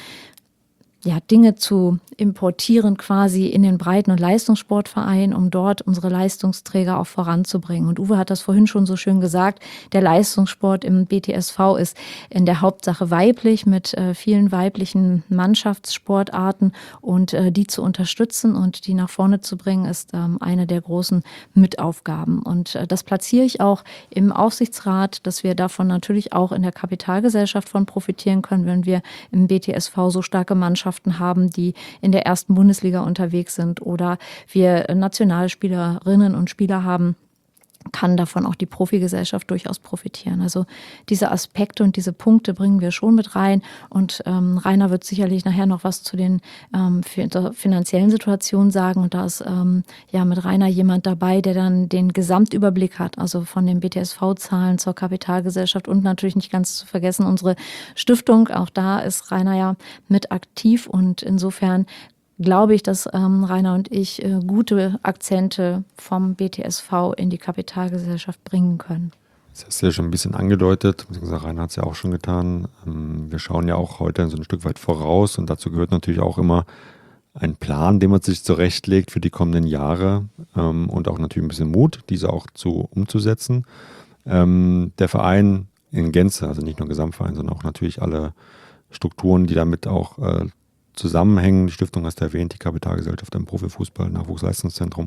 Dinge zu importieren quasi in den Breiten- und Leistungssportverein, um dort unsere Leistungsträger auch voranzubringen. Und Uwe hat das vorhin schon so schön gesagt, der Leistungssport im BTSV ist in der Hauptsache weiblich mit vielen weiblichen Mannschaftssportarten und die zu unterstützen und die nach vorne zu bringen, ist eine der großen Mitaufgaben. Und das platziere ich auch im Aufsichtsrat, dass wir davon natürlich auch in der Kapitalgesellschaft von profitieren können, wenn wir im BTSV so starke Mannschaften haben, die in der ersten Bundesliga unterwegs sind oder wir Nationalspielerinnen und Spieler haben, kann davon auch die Profigesellschaft durchaus profitieren. Also diese Aspekte und diese Punkte bringen wir schon mit rein. Und Rainer wird sicherlich nachher noch was zu den finanziellen Situationen sagen. Und da ist mit Rainer jemand dabei, der dann den Gesamtüberblick hat, also von den BTSV-Zahlen zur Kapitalgesellschaft und natürlich nicht ganz zu vergessen unsere Stiftung. Auch da ist Rainer ja mit aktiv und insofern glaube ich, dass Rainer und ich gute Akzente vom BTSV in die Kapitalgesellschaft bringen können. Das hast du ja schon ein bisschen angedeutet, beziehungsweise Rainer hat es ja auch schon getan. Wir schauen ja auch heute so ein Stück weit voraus und dazu gehört natürlich auch immer ein Plan, den man sich zurechtlegt für die kommenden Jahre und auch natürlich ein bisschen Mut, diese auch umzusetzen. Der Verein in Gänze, also nicht nur Gesamtverein, sondern auch natürlich alle Strukturen, die damit auch zusammenhängen. Die Stiftung hast du erwähnt, die Kapitalgesellschaft im Profifußball, Nachwuchsleistungszentrum,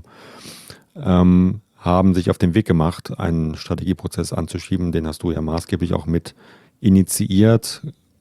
haben sich auf den Weg gemacht, einen Strategieprozess anzuschieben. Den hast du ja maßgeblich auch mit initiiert.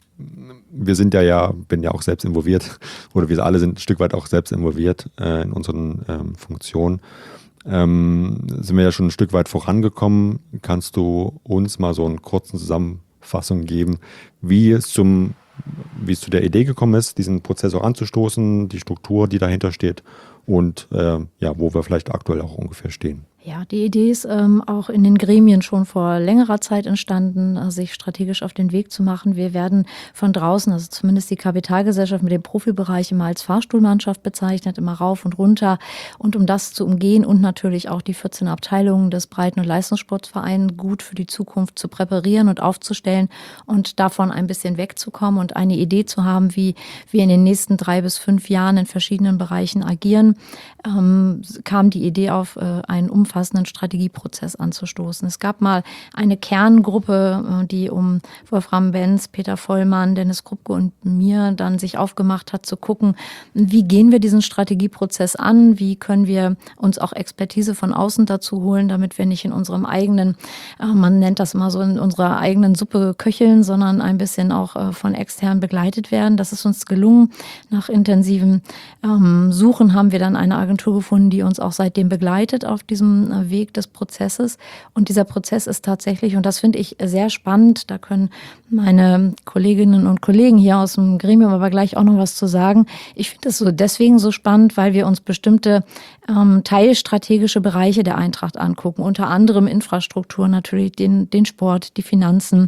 Wir sind bin ja auch selbst involviert, oder wir alle sind ein Stück weit auch selbst involviert in unseren Funktionen. Sind wir ja schon ein Stück weit vorangekommen. Kannst du uns mal so eine kurze Zusammenfassung geben, wie es zu der Idee gekommen ist, diesen Prozess auch anzustoßen, die Struktur, die dahinter steht und wo wir vielleicht aktuell auch ungefähr stehen? Ja, die Idee ist auch in den Gremien schon vor längerer Zeit entstanden, sich strategisch auf den Weg zu machen. Wir werden von draußen, also zumindest die Kapitalgesellschaft mit dem Profibereich immer als Fahrstuhlmannschaft bezeichnet, immer rauf und runter. Und um das zu umgehen und natürlich auch die 14 Abteilungen des Breiten- und Leistungssportvereins gut für die Zukunft zu präparieren und aufzustellen und davon ein bisschen wegzukommen und eine Idee zu haben, wie wir in den nächsten 3 bis 5 Jahren in verschiedenen Bereichen agieren, kam die Idee auf, einen umfassenden Strategieprozess anzustoßen. Es gab mal eine Kerngruppe, die um Wolfram Benz, Peter Vollmann, Dennis Krupke und mir dann sich aufgemacht hat, zu gucken, wie gehen wir diesen Strategieprozess an, wie können wir uns auch Expertise von außen dazu holen, damit wir nicht in unserem eigenen, man nennt das immer so, in unserer eigenen Suppe köcheln, sondern ein bisschen auch von extern begleitet werden. Das ist uns gelungen. Nach intensivem Suchen haben wir dann eine Agentur gefunden, die uns auch seitdem begleitet auf diesem Weg des Prozesses. Und dieser Prozess ist tatsächlich, und das finde ich sehr spannend, da können meine Kolleginnen und Kollegen hier aus dem Gremium aber gleich auch noch was zu sagen. Ich finde es deswegen so spannend, weil wir uns bestimmte teilstrategische Bereiche der Eintracht angucken, unter anderem Infrastruktur, natürlich den Sport, die Finanzen,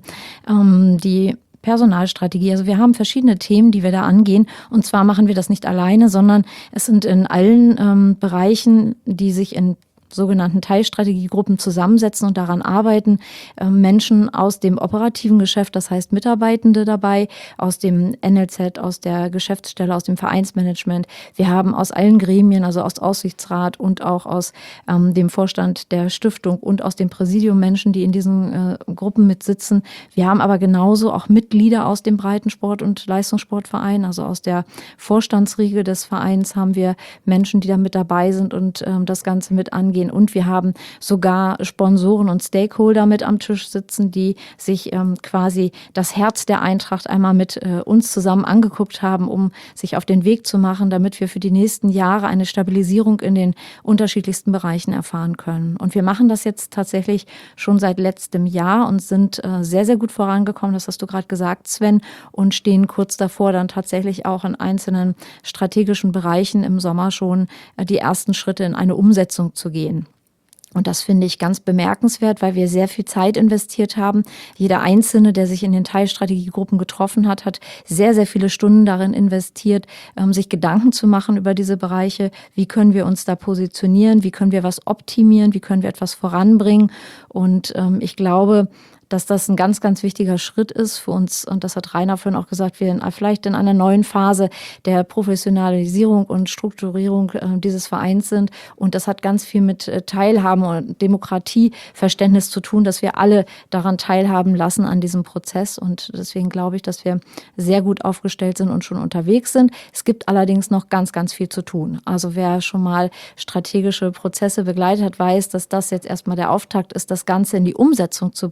die Personalstrategie. Also wir haben verschiedene Themen, die wir da angehen. Und zwar machen wir das nicht alleine, sondern es sind in allen Bereichen, die sich in sogenannten Teilstrategiegruppen zusammensetzen und daran arbeiten, Menschen aus dem operativen Geschäft, das heißt Mitarbeitende dabei, aus dem NLZ, aus der Geschäftsstelle, aus dem Vereinsmanagement. Wir haben aus allen Gremien, also aus Aufsichtsrat und auch aus dem Vorstand der Stiftung und aus dem Präsidium Menschen, die in diesen Gruppen mitsitzen. Wir haben aber genauso auch Mitglieder aus dem Breitensport- und Leistungssportverein, also aus der Vorstandsriege des Vereins haben wir Menschen, die da mit dabei sind und das Ganze mit angehen. Und wir haben sogar Sponsoren und Stakeholder mit am Tisch sitzen, die sich quasi das Herz der Eintracht einmal mit uns zusammen angeguckt haben, um sich auf den Weg zu machen, damit wir für die nächsten Jahre eine Stabilisierung in den unterschiedlichsten Bereichen erfahren können. Und wir machen das jetzt tatsächlich schon seit letztem Jahr und sind sehr, sehr gut vorangekommen, das hast du gerade gesagt, Sven, und stehen kurz davor, dann tatsächlich auch in einzelnen strategischen Bereichen im Sommer schon die ersten Schritte in eine Umsetzung zu gehen. Und das finde ich ganz bemerkenswert, weil wir sehr viel Zeit investiert haben. Jeder Einzelne, der sich in den Teilstrategiegruppen getroffen hat, hat sehr, sehr viele Stunden darin investiert, sich Gedanken zu machen über diese Bereiche. Wie können wir uns da positionieren? Wie können wir was optimieren? Wie können wir etwas voranbringen? Und ich glaube, dass das ein ganz, ganz wichtiger Schritt ist für uns. Und das hat Rainer vorhin auch gesagt, wir vielleicht in einer neuen Phase der Professionalisierung und Strukturierung dieses Vereins sind. Und das hat ganz viel mit Teilhaben und Demokratieverständnis zu tun, dass wir alle daran teilhaben lassen an diesem Prozess. Und deswegen glaube ich, dass wir sehr gut aufgestellt sind und schon unterwegs sind. Es gibt allerdings noch ganz, ganz viel zu tun. Also wer schon mal strategische Prozesse begleitet hat, weiß, dass das jetzt erstmal der Auftakt ist, das Ganze in die Umsetzung zu bringen. Und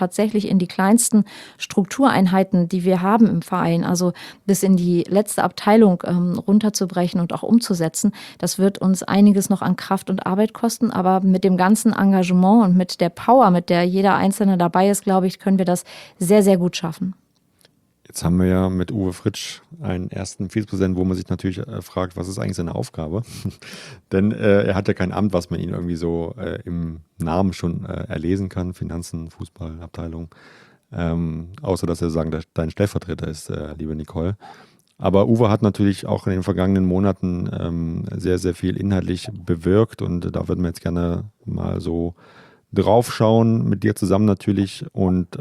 tatsächlich in die kleinsten Struktureinheiten, die wir haben im Verein, also bis in die letzte Abteilung runterzubrechen und auch umzusetzen, das wird uns einiges noch an Kraft und Arbeit kosten. Aber mit dem ganzen Engagement und mit der Power, mit der jeder Einzelne dabei ist, glaube ich, können wir das sehr, sehr gut schaffen. Jetzt haben wir ja mit Uwe Fritsch einen ersten Vizepräsidenten, wo man sich natürlich fragt, was ist eigentlich seine Aufgabe? Denn er hat ja kein Amt, was man ihn irgendwie so im Namen schon erlesen kann, Finanzen, Fußballabteilung, außer dass er sagen, dein Stellvertreter ist, liebe Nicole. Aber Uwe hat natürlich auch in den vergangenen Monaten sehr, sehr viel inhaltlich bewirkt und da würden wir jetzt gerne mal so drauf schauen, mit dir zusammen natürlich und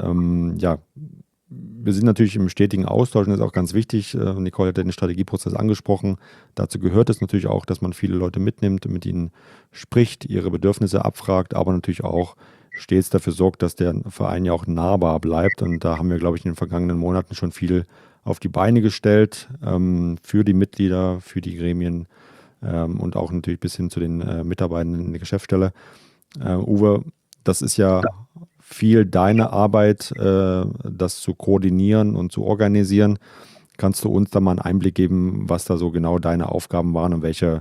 wir sind natürlich im stetigen Austausch und das ist auch ganz wichtig. Nicole hat den Strategieprozess angesprochen. Dazu gehört es natürlich auch, dass man viele Leute mitnimmt, mit ihnen spricht, ihre Bedürfnisse abfragt, aber natürlich auch stets dafür sorgt, dass der Verein ja auch nahbar bleibt. Und da haben wir, glaube ich, in den vergangenen Monaten schon viel auf die Beine gestellt für die Mitglieder, für die Gremien und auch natürlich bis hin zu den Mitarbeitern in der Geschäftsstelle. Uwe, das ist ja viel deine Arbeit, das zu koordinieren und zu organisieren. Kannst du uns da mal einen Einblick geben, was da so genau deine Aufgaben waren und welche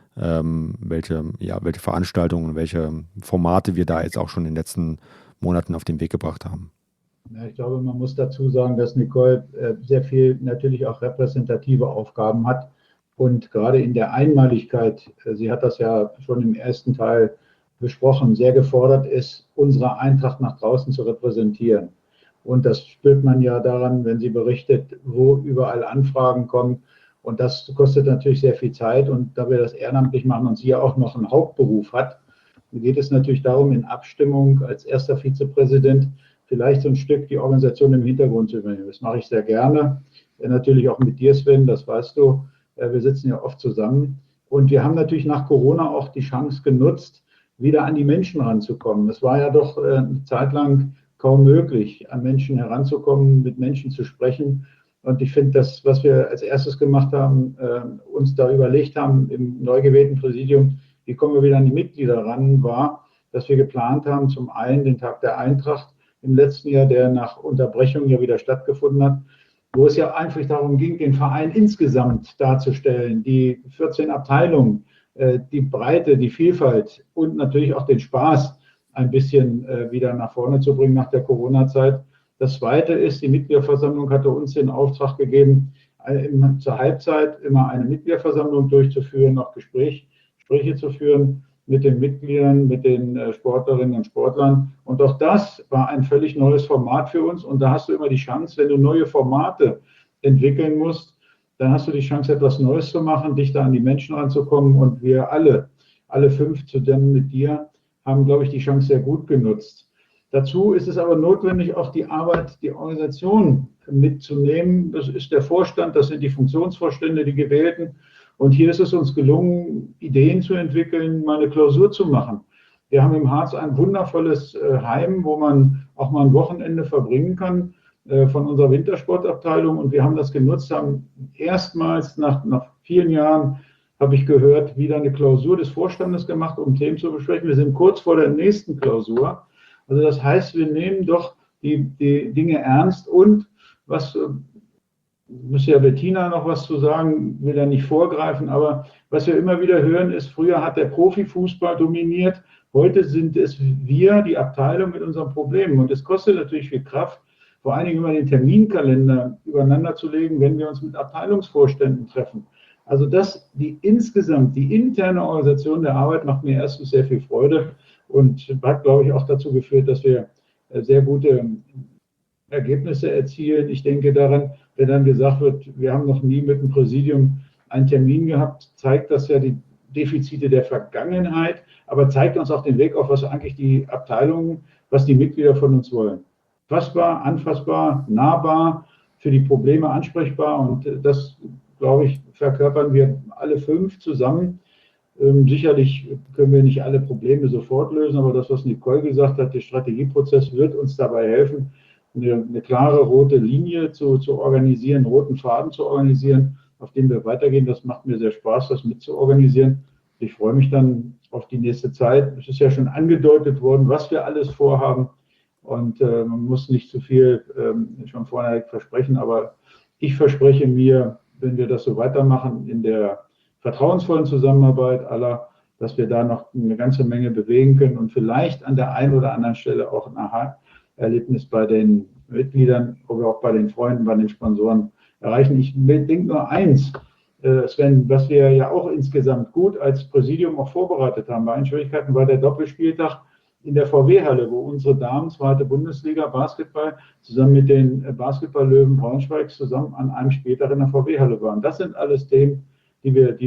Veranstaltungen und welche Formate wir da jetzt auch schon in den letzten Monaten auf den Weg gebracht haben? Ja, ich glaube, man muss dazu sagen, dass Nicole sehr viel natürlich auch repräsentative Aufgaben hat und gerade in der Einmaligkeit, sie hat das ja schon im ersten Teil besprochen, sehr gefordert ist, unsere Eintracht nach draußen zu repräsentieren. Und das spürt man ja daran, wenn sie berichtet, wo überall Anfragen kommen. Und das kostet natürlich sehr viel Zeit. Und da wir das ehrenamtlich machen und sie ja auch noch einen Hauptberuf hat, geht es natürlich darum, in Abstimmung als erster Vizepräsident vielleicht so ein Stück die Organisation im Hintergrund zu übernehmen. Das mache ich sehr gerne. Natürlich auch mit dir, Sven, das weißt du. Wir sitzen ja oft zusammen. Und wir haben natürlich nach Corona auch die Chance genutzt, wieder an die Menschen ranzukommen. Es war ja doch eine Zeit lang kaum möglich, an Menschen heranzukommen, mit Menschen zu sprechen. Und ich finde, das, was wir als erstes gemacht haben, uns da überlegt haben im neu gewählten Präsidium, wie kommen wir wieder an die Mitglieder ran, war, dass wir geplant haben, zum einen den Tag der Eintracht im letzten Jahr, der nach Unterbrechung ja wieder stattgefunden hat, wo es ja einfach darum ging, den Verein insgesamt darzustellen, die 14 Abteilungen, die Breite, die Vielfalt und natürlich auch den Spaß ein bisschen wieder nach vorne zu bringen nach der Corona-Zeit. Das Zweite ist, die Mitgliederversammlung hatte uns den Auftrag gegeben, zur Halbzeit immer eine Mitgliederversammlung durchzuführen, noch Gespräche zu führen mit den Mitgliedern, mit den Sportlerinnen und Sportlern. Und auch das war ein völlig neues Format für uns. Und da hast du immer die Chance, wenn du neue Formate entwickeln musst, dann hast du die Chance, etwas Neues zu machen, dich da an die Menschen ranzukommen. Und wir alle 5 zusammen mit dir, haben, glaube ich, die Chance sehr gut genutzt. Dazu ist es aber notwendig, auch die Arbeit, die Organisation mitzunehmen. Das ist der Vorstand, das sind die Funktionsvorstände, die gewählten. Und hier ist es uns gelungen, Ideen zu entwickeln, mal eine Klausur zu machen. Wir haben im Harz ein wundervolles Heim, wo man auch mal ein Wochenende verbringen kann, von unserer Wintersportabteilung. Und wir haben das genutzt, haben erstmals nach vielen Jahren, habe ich gehört, wieder eine Klausur des Vorstandes gemacht, um Themen zu besprechen. Wir sind kurz vor der nächsten Klausur. Also das heißt, wir nehmen doch die Dinge ernst. Und was, muss ja Bettina noch was zu sagen, will da nicht vorgreifen, aber was wir immer wieder hören ist, früher hat der Profifußball dominiert, heute sind es wir, die Abteilung mit unseren Problemen. Und es kostet natürlich viel Kraft, vor allen Dingen immer den Terminkalender übereinander zu legen, wenn wir uns mit Abteilungsvorständen treffen. Also insgesamt die interne Organisation der Arbeit macht mir erstens sehr viel Freude und hat, glaube ich, auch dazu geführt, dass wir sehr gute Ergebnisse erzielen. Ich denke daran, wenn dann gesagt wird, wir haben noch nie mit dem Präsidium einen Termin gehabt, zeigt das ja die Defizite der Vergangenheit, aber zeigt uns auch den Weg auf, was eigentlich die Abteilungen, was die Mitglieder von uns wollen. Fassbar, anfassbar, nahbar, für die Probleme ansprechbar und das, glaube ich, verkörpern wir alle 5 zusammen. Sicherlich können wir nicht alle Probleme sofort lösen, aber das, was Nicole gesagt hat, der Strategieprozess wird uns dabei helfen, eine klare rote Linie zu organisieren, einen roten Faden zu organisieren, auf dem wir weitergehen. Das macht mir sehr Spaß, das mitzuorganisieren. Ich freue mich dann auf die nächste Zeit. Es ist ja schon angedeutet worden, was wir alles vorhaben. Und man muss nicht zu viel schon vorher versprechen, aber ich verspreche mir, wenn wir das so weitermachen in der vertrauensvollen Zusammenarbeit aller, dass wir da noch eine ganze Menge bewegen können und vielleicht an der einen oder anderen Stelle auch ein Aha-Erlebnis bei den Mitgliedern, aber auch bei den Freunden, bei den Sponsoren erreichen. Ich denke nur eins, Sven, was wir ja auch insgesamt gut als Präsidium auch vorbereitet haben. Bei allen Schwierigkeiten war der Doppelspieltag in der VW-Halle, wo unsere Damen, zweite Bundesliga, Basketball, zusammen mit den Basketball-Löwen Braunschweigs zusammen an einem Spieltag in der VW-Halle waren. Das sind alles Themen, die wir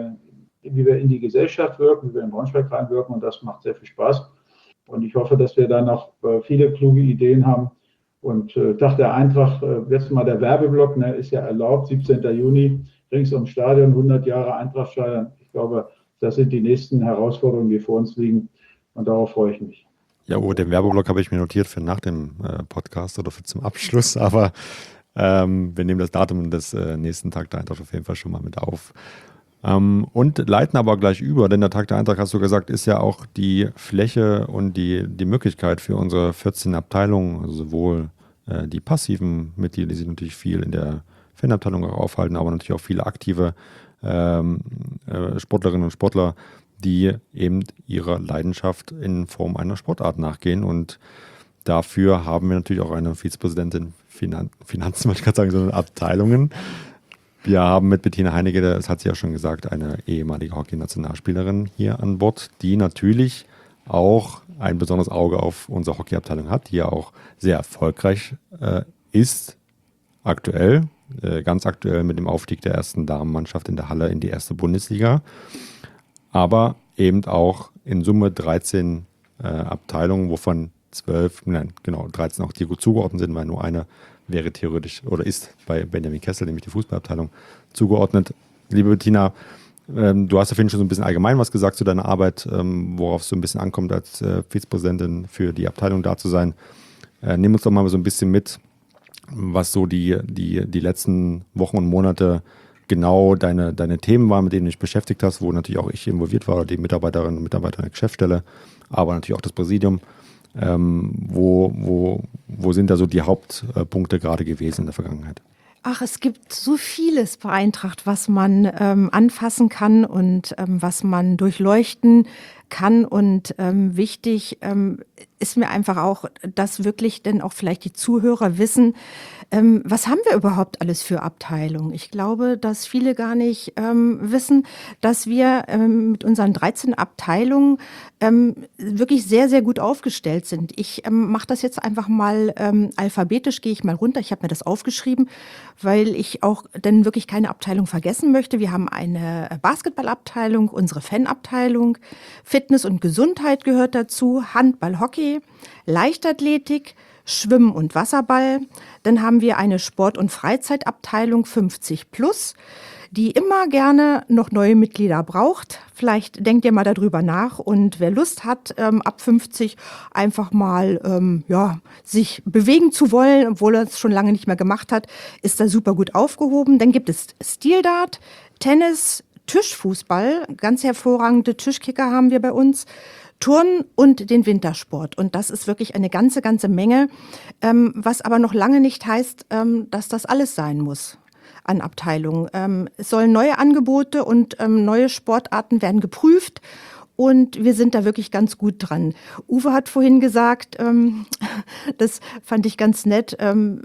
in die Gesellschaft wirken, wie wir in Braunschweig reinwirken, und das macht sehr viel Spaß. Und ich hoffe, dass wir da noch viele kluge Ideen haben. Und Tag der Eintracht, jetzt mal der Werbeblock, ne, ist ja erlaubt, 17. Juni, rings ums Stadion, 100 Jahre Eintrachtstadion. Ich glaube, das sind die nächsten Herausforderungen, die vor uns liegen. Und darauf freue ich mich. Ja, den Werbeblock habe ich mir notiert für nach dem Podcast oder für zum Abschluss, aber wir nehmen das Datum des nächsten Tag der Eintracht auf jeden Fall schon mal mit auf. Und leiten aber gleich über, denn der Tag der Eintracht, hast du gesagt, ist ja auch die Fläche und die Möglichkeit für unsere 14 Abteilungen, also sowohl die passiven Mitglieder, die sich natürlich viel in der Fanabteilung auch aufhalten, aber natürlich auch viele aktive Sportlerinnen und Sportler, die eben ihrer Leidenschaft in Form einer Sportart nachgehen. Und dafür haben wir natürlich auch eine Vizepräsidentin Finanzen, wollte ich gerade sagen, sondern Abteilungen. Wir haben mit Bettina Heinecke, das hat sie ja schon gesagt, eine ehemalige Hockey-Nationalspielerin hier an Bord, die natürlich auch ein besonderes Auge auf unsere Hockeyabteilung hat, die ja auch sehr erfolgreich ist, aktuell, ganz aktuell mit dem Aufstieg der ersten Damenmannschaft in der Halle in die erste Bundesliga, aber eben auch in Summe 13 Abteilungen, wovon 13 auch dir gut zugeordnet sind, weil nur eine wäre theoretisch oder ist bei Benjamin Kessel, nämlich die Fußballabteilung, zugeordnet. Liebe Bettina, du hast auf jeden Fall schon so ein bisschen allgemein was gesagt zu deiner Arbeit, worauf es so ein bisschen ankommt, als Vizepräsidentin für die Abteilung da zu sein. Nimm uns doch mal so ein bisschen mit, was so die letzten Wochen und Monate genau deine Themen waren, mit denen du dich beschäftigt hast, wo natürlich auch ich involviert war, die Mitarbeiterinnen und Mitarbeiter der Geschäftsstelle, aber natürlich auch das Präsidium. Wo sind da so die Hauptpunkte gerade gewesen in der Vergangenheit? Ach, es gibt so vieles bei Eintracht, was man anfassen kann und was man durchleuchten kann. Und wichtig ist mir einfach auch, dass wirklich denn auch vielleicht die Zuhörer wissen, was haben wir überhaupt alles für Abteilungen? Ich glaube, dass viele gar nicht wissen, dass wir mit unseren 13 Abteilungen wirklich sehr, sehr gut aufgestellt sind. Ich mache das jetzt einfach mal alphabetisch, gehe ich mal runter. Ich habe mir das aufgeschrieben, weil ich auch dann wirklich keine Abteilung vergessen möchte. Wir haben eine Basketballabteilung, unsere Fanabteilung, Fitness und Gesundheit gehört dazu, Handball, Hockey, Leichtathletik, Schwimmen und Wasserball. Dann haben wir eine Sport- und Freizeitabteilung 50 plus, die immer gerne noch neue Mitglieder braucht. Vielleicht denkt ihr mal darüber nach und wer Lust hat, ab 50 einfach mal sich bewegen zu wollen, obwohl er es schon lange nicht mehr gemacht hat, ist da super gut aufgehoben. Dann gibt es Stildart, Tennis, Tischfußball, ganz hervorragende Tischkicker haben wir bei uns, Turnen und den Wintersport. Und das ist wirklich eine ganze Menge, was aber noch lange nicht heißt, dass das alles sein muss an Abteilungen. Es sollen neue Angebote und neue Sportarten werden geprüft. Und wir sind da wirklich ganz gut dran. Uwe hat vorhin gesagt, das fand ich ganz nett,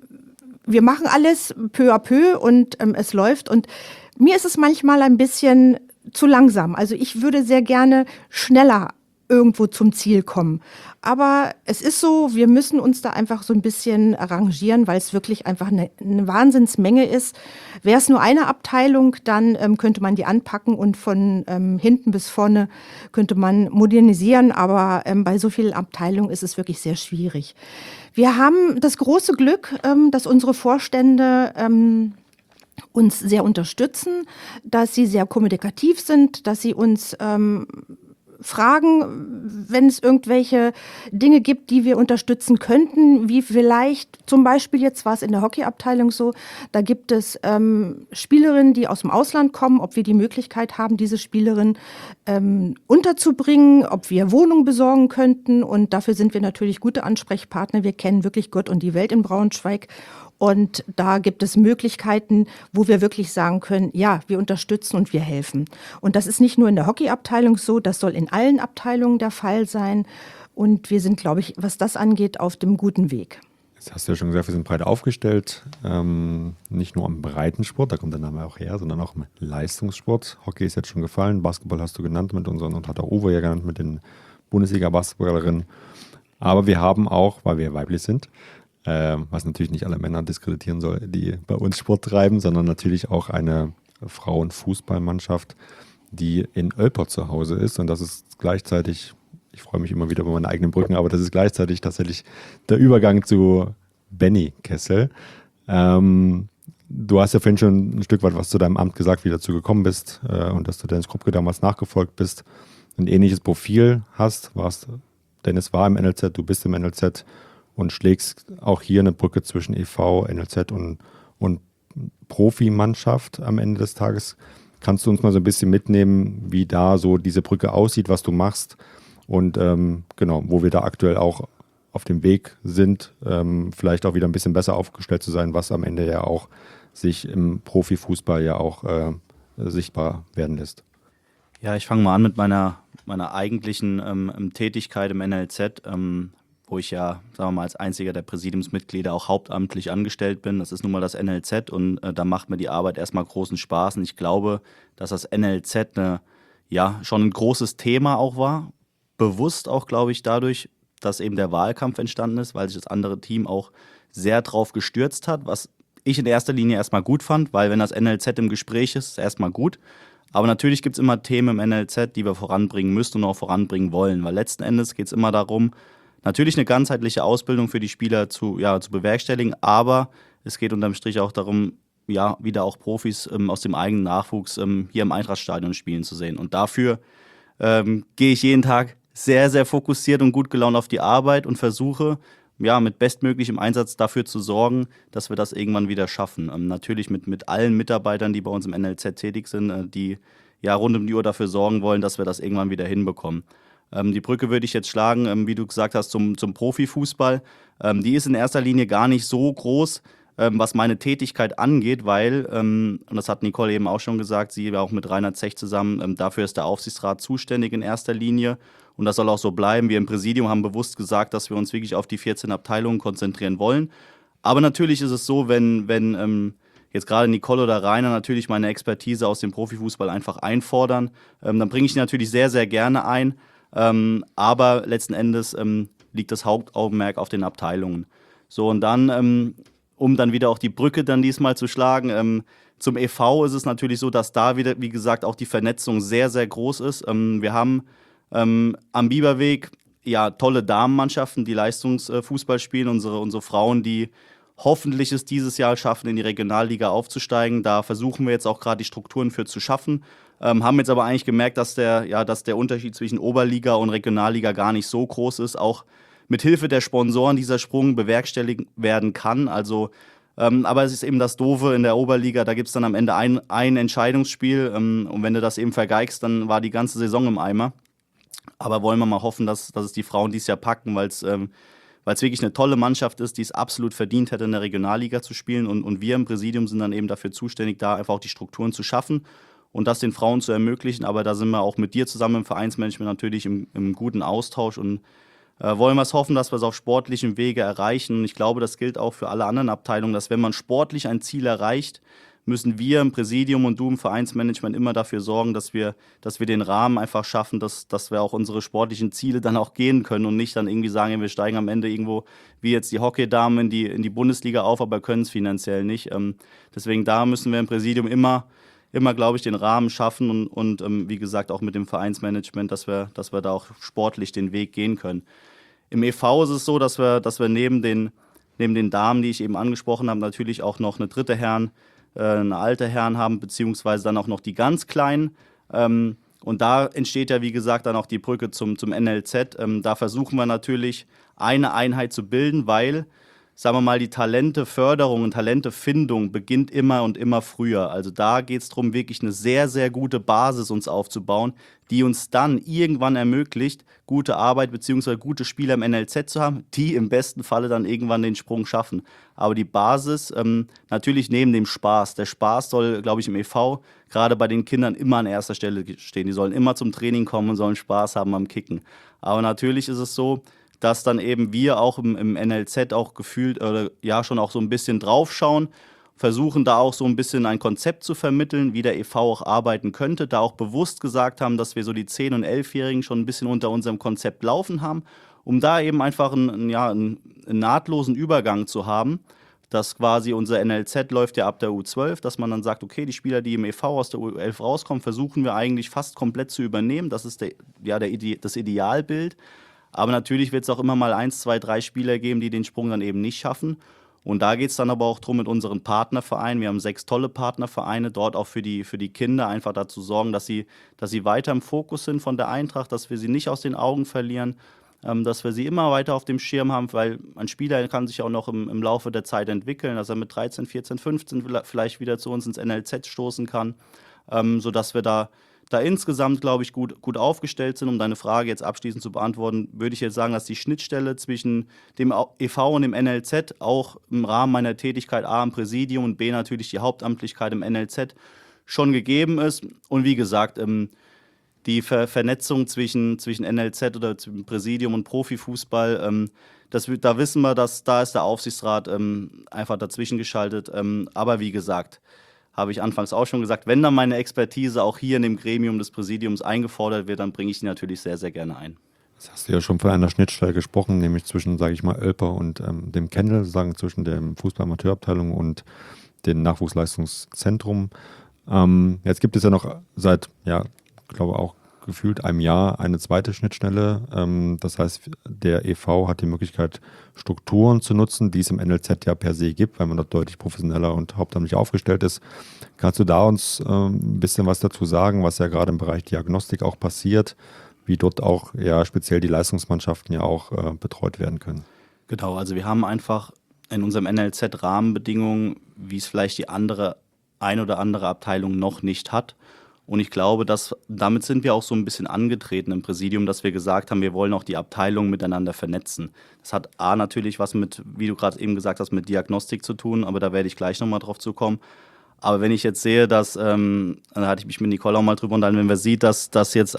wir machen alles peu à peu und es läuft. Und mir ist es manchmal ein bisschen zu langsam. Also ich würde sehr gerne schneller irgendwo zum Ziel kommen. Aber es ist so, wir müssen uns da einfach so ein bisschen arrangieren, weil es wirklich einfach eine Wahnsinnsmenge ist. Wäre es nur eine Abteilung, dann könnte man die anpacken und von hinten bis vorne könnte man modernisieren. Aber bei so vielen Abteilungen ist es wirklich sehr schwierig. Wir haben das große Glück, dass unsere Vorstände uns sehr unterstützen, dass sie sehr kommunikativ sind, dass sie uns fragen, wenn es irgendwelche Dinge gibt, die wir unterstützen könnten, wie vielleicht zum Beispiel, jetzt war es in der Hockeyabteilung so, da gibt es Spielerinnen, die aus dem Ausland kommen, ob wir die Möglichkeit haben, diese Spielerinnen unterzubringen, ob wir Wohnungen besorgen könnten, und dafür sind wir natürlich gute Ansprechpartner. Wir kennen wirklich Gott und die Welt in Braunschweig. Und da gibt es Möglichkeiten, wo wir wirklich sagen können, ja, wir unterstützen und wir helfen. Und das ist nicht nur in der Hockeyabteilung so, das soll in allen Abteilungen der Fall sein. Und wir sind, glaube ich, was das angeht, auf dem guten Weg. Jetzt hast du ja schon gesagt, wir sind breit aufgestellt. Nicht nur am Breitensport, da kommt der Name auch her, sondern auch im Leistungssport. Hockey ist jetzt schon gefallen, Basketball hast du genannt mit unseren, und hat auch Uwe ja genannt mit den Bundesliga-Basketballerinnen. Aber wir haben auch, weil wir weiblich sind, was natürlich nicht alle Männer diskreditieren soll, die bei uns Sport treiben, sondern natürlich auch eine Frauenfußballmannschaft, die in Ölport zu Hause ist. Und das ist gleichzeitig, ich freue mich immer wieder über meine eigenen Brücken, aber das ist gleichzeitig tatsächlich der Übergang zu Benny Kessel. Du hast ja vorhin schon ein Stück weit was zu deinem Amt gesagt, wie du dazu gekommen bist und dass du Dennis Krupke damals nachgefolgt bist. Ein ähnliches Profil hast, Dennis war im NLZ, du bist im NLZ und schlägst auch hier eine Brücke zwischen e.V., NLZ und Profimannschaft am Ende des Tages. Kannst du uns mal so ein bisschen mitnehmen, wie da so diese Brücke aussieht, was du machst und genau, wo wir da aktuell auch auf dem Weg sind, vielleicht auch wieder ein bisschen besser aufgestellt zu sein, was am Ende ja auch sich im Profifußball ja auch sichtbar werden lässt? Ja, ich fange mal an mit meiner eigentlichen Tätigkeit im NLZ, wo ich ja, sagen wir mal, als einziger der Präsidiumsmitglieder auch hauptamtlich angestellt bin. Das ist nun mal das NLZ und da macht mir die Arbeit erstmal großen Spaß. Und ich glaube, dass das NLZ schon ein großes Thema auch war. Bewusst auch, glaube ich, dadurch, dass eben der Wahlkampf entstanden ist, weil sich das andere Team auch sehr drauf gestürzt hat, was ich in erster Linie erstmal gut fand, weil wenn das NLZ im Gespräch ist, ist erstmal gut. Aber natürlich gibt es immer Themen im NLZ, die wir voranbringen müssen und auch voranbringen wollen, weil letzten Endes geht es immer darum, natürlich eine ganzheitliche Ausbildung für die Spieler zu bewerkstelligen, aber es geht unterm Strich auch darum, wieder auch Profis aus dem eigenen Nachwuchs hier im Eintrachtstadion spielen zu sehen. Und dafür gehe ich jeden Tag sehr, sehr fokussiert und gut gelaunt auf die Arbeit und versuche, mit bestmöglichem Einsatz dafür zu sorgen, dass wir das irgendwann wieder schaffen. Natürlich mit allen Mitarbeitern, die bei uns im NLZ tätig sind, die rund um die Uhr dafür sorgen wollen, dass wir das irgendwann wieder hinbekommen. Die Brücke würde ich jetzt schlagen, wie du gesagt hast, zum Profifußball. Die ist in erster Linie gar nicht so groß, was meine Tätigkeit angeht, weil, und das hat Nicole eben auch schon gesagt, sie war auch mit Reinhard Zech zusammen, dafür ist der Aufsichtsrat zuständig in erster Linie. Und das soll auch so bleiben. Wir im Präsidium haben bewusst gesagt, dass wir uns wirklich auf die 14 Abteilungen konzentrieren wollen. Aber natürlich ist es so, wenn jetzt gerade Nicole oder Rainer natürlich meine Expertise aus dem Profifußball einfach einfordern, dann bringe ich die natürlich sehr, sehr gerne ein. Aber letzten Endes liegt das Hauptaugenmerk auf den Abteilungen. So, und dann, um dann wieder auch die Brücke dann diesmal zu schlagen, zum e.V. ist es natürlich so, dass da wieder, wie gesagt, auch die Vernetzung sehr, sehr groß ist. Wir haben am Biberweg tolle Damenmannschaften, die Leistungsfußball spielen, unsere Frauen, die hoffentlich es dieses Jahr schaffen, in die Regionalliga aufzusteigen. Da versuchen wir jetzt auch gerade die Strukturen für zu schaffen. Haben jetzt aber eigentlich gemerkt, dass der Unterschied zwischen Oberliga und Regionalliga gar nicht so groß ist. Auch mit Hilfe der Sponsoren dieser Sprung bewerkstelligt werden kann. Also, aber es ist eben das Doofe in der Oberliga, da gibt es dann am Ende ein Entscheidungsspiel. Und wenn du das eben vergeigst, dann war die ganze Saison im Eimer. Aber wollen wir mal hoffen, dass es die Frauen dieses Jahr packen, weil es wirklich eine tolle Mannschaft ist, die es absolut verdient hätte, in der Regionalliga zu spielen. Und wir im Präsidium sind dann eben dafür zuständig, da einfach auch die Strukturen zu schaffen und das den Frauen zu ermöglichen. Aber da sind wir auch mit dir zusammen im Vereinsmanagement natürlich im guten Austausch und wollen wir es hoffen, dass wir es auf sportlichem Wege erreichen. Und ich glaube, das gilt auch für alle anderen Abteilungen, dass wenn man sportlich ein Ziel erreicht, müssen wir im Präsidium und du im Vereinsmanagement immer dafür sorgen, dass wir den Rahmen einfach schaffen, dass wir auch unsere sportlichen Ziele dann auch gehen können und nicht dann irgendwie sagen, wir steigen am Ende irgendwo wie jetzt die Hockeydamen in die Bundesliga auf, aber können es finanziell nicht. Deswegen da müssen wir im Präsidium immer, glaube ich, den Rahmen schaffen und wie gesagt auch mit dem Vereinsmanagement, dass wir da auch sportlich den Weg gehen können. Im e.V. ist es so, dass wir neben den Damen, die ich eben angesprochen habe, natürlich auch noch eine dritte Herren, eine alte Herren haben, beziehungsweise dann auch noch die ganz Kleinen. Und da entsteht ja, wie gesagt, dann auch die Brücke zum NLZ. Da versuchen wir natürlich, eine Einheit zu bilden, weil, sagen wir mal, die Talenteförderung und Talentefindung beginnt immer und immer früher. Also da geht es darum, wirklich eine sehr, sehr gute Basis uns aufzubauen, die uns dann irgendwann ermöglicht, gute Arbeit bzw. gute Spieler im NLZ zu haben, die im besten Falle dann irgendwann den Sprung schaffen. Aber die Basis, natürlich neben dem Spaß. Der Spaß soll, glaube ich, im e.V. gerade bei den Kindern immer an erster Stelle stehen. Die sollen immer zum Training kommen und sollen Spaß haben am Kicken. Aber natürlich ist es so, dass dann eben wir auch im NLZ auch gefühlt oder ja schon auch so ein bisschen draufschauen, versuchen da auch so ein bisschen ein Konzept zu vermitteln, wie der e.V. auch arbeiten könnte, da auch bewusst gesagt haben, dass wir so die 10- und 11-Jährigen schon ein bisschen unter unserem Konzept laufen haben, um da eben einfach einen nahtlosen Übergang zu haben, dass quasi unser NLZ läuft ja ab der U12, dass man dann sagt, okay, die Spieler, die im e.V. aus der U11 rauskommen, versuchen wir eigentlich fast komplett zu übernehmen, das ist das Idealbild. Aber natürlich wird es auch immer mal 1, 2, 3 Spieler geben, die den Sprung dann eben nicht schaffen. Und da geht es dann aber auch darum, mit unseren Partnervereinen, wir haben 6 tolle Partnervereine, dort auch für die Kinder einfach dazu sorgen, dass sie weiter im Fokus sind von der Eintracht, dass wir sie nicht aus den Augen verlieren, dass wir sie immer weiter auf dem Schirm haben, weil ein Spieler kann sich auch noch im Laufe der Zeit entwickeln, dass er mit 13, 14, 15 vielleicht wieder zu uns ins NLZ stoßen kann, sodass wir da insgesamt, glaube ich, gut aufgestellt sind. Um deine Frage jetzt abschließend zu beantworten, würde ich jetzt sagen, dass die Schnittstelle zwischen dem e.V. und dem NLZ auch im Rahmen meiner Tätigkeit A im Präsidium und B natürlich die Hauptamtlichkeit im NLZ schon gegeben ist. Und wie gesagt, die Vernetzung zwischen NLZ oder zwischen Präsidium und Profifußball, da wissen wir, dass da ist der Aufsichtsrat einfach dazwischen geschaltet. Aber wie gesagt, habe ich anfangs auch schon gesagt, wenn dann meine Expertise auch hier in dem Gremium des Präsidiums eingefordert wird, dann bringe ich die natürlich sehr, sehr gerne ein. Das hast du ja schon von einer Schnittstelle gesprochen, nämlich zwischen, sage ich mal, Oelper und dem Kendall, sagen zwischen der Fußball-Amateurabteilung und dem Nachwuchsleistungszentrum. Jetzt gibt es ja noch seit, glaube auch gefühlt einem Jahr eine zweite Schnittstelle. Das heißt, der e.V. hat die Möglichkeit, Strukturen zu nutzen, die es im NLZ ja per se gibt, weil man dort deutlich professioneller und hauptamtlich aufgestellt ist. Kannst du da uns ein bisschen was dazu sagen, was ja gerade im Bereich Diagnostik auch passiert, wie dort auch speziell die Leistungsmannschaften ja auch betreut werden können? Genau, also wir haben einfach in unserem NLZ Rahmenbedingungen, wie es vielleicht die ein oder andere Abteilung noch nicht hat. Und ich glaube, dass damit sind wir auch so ein bisschen angetreten im Präsidium, dass wir gesagt haben, wir wollen auch die Abteilungen miteinander vernetzen. Das hat natürlich was mit, wie du gerade eben gesagt hast, mit Diagnostik zu tun, aber da werde ich gleich nochmal drauf zukommen. Aber wenn ich jetzt sehe, da hatte ich mich mit Nicole auch mal drüber unterhalten, wenn wir sehen, dass jetzt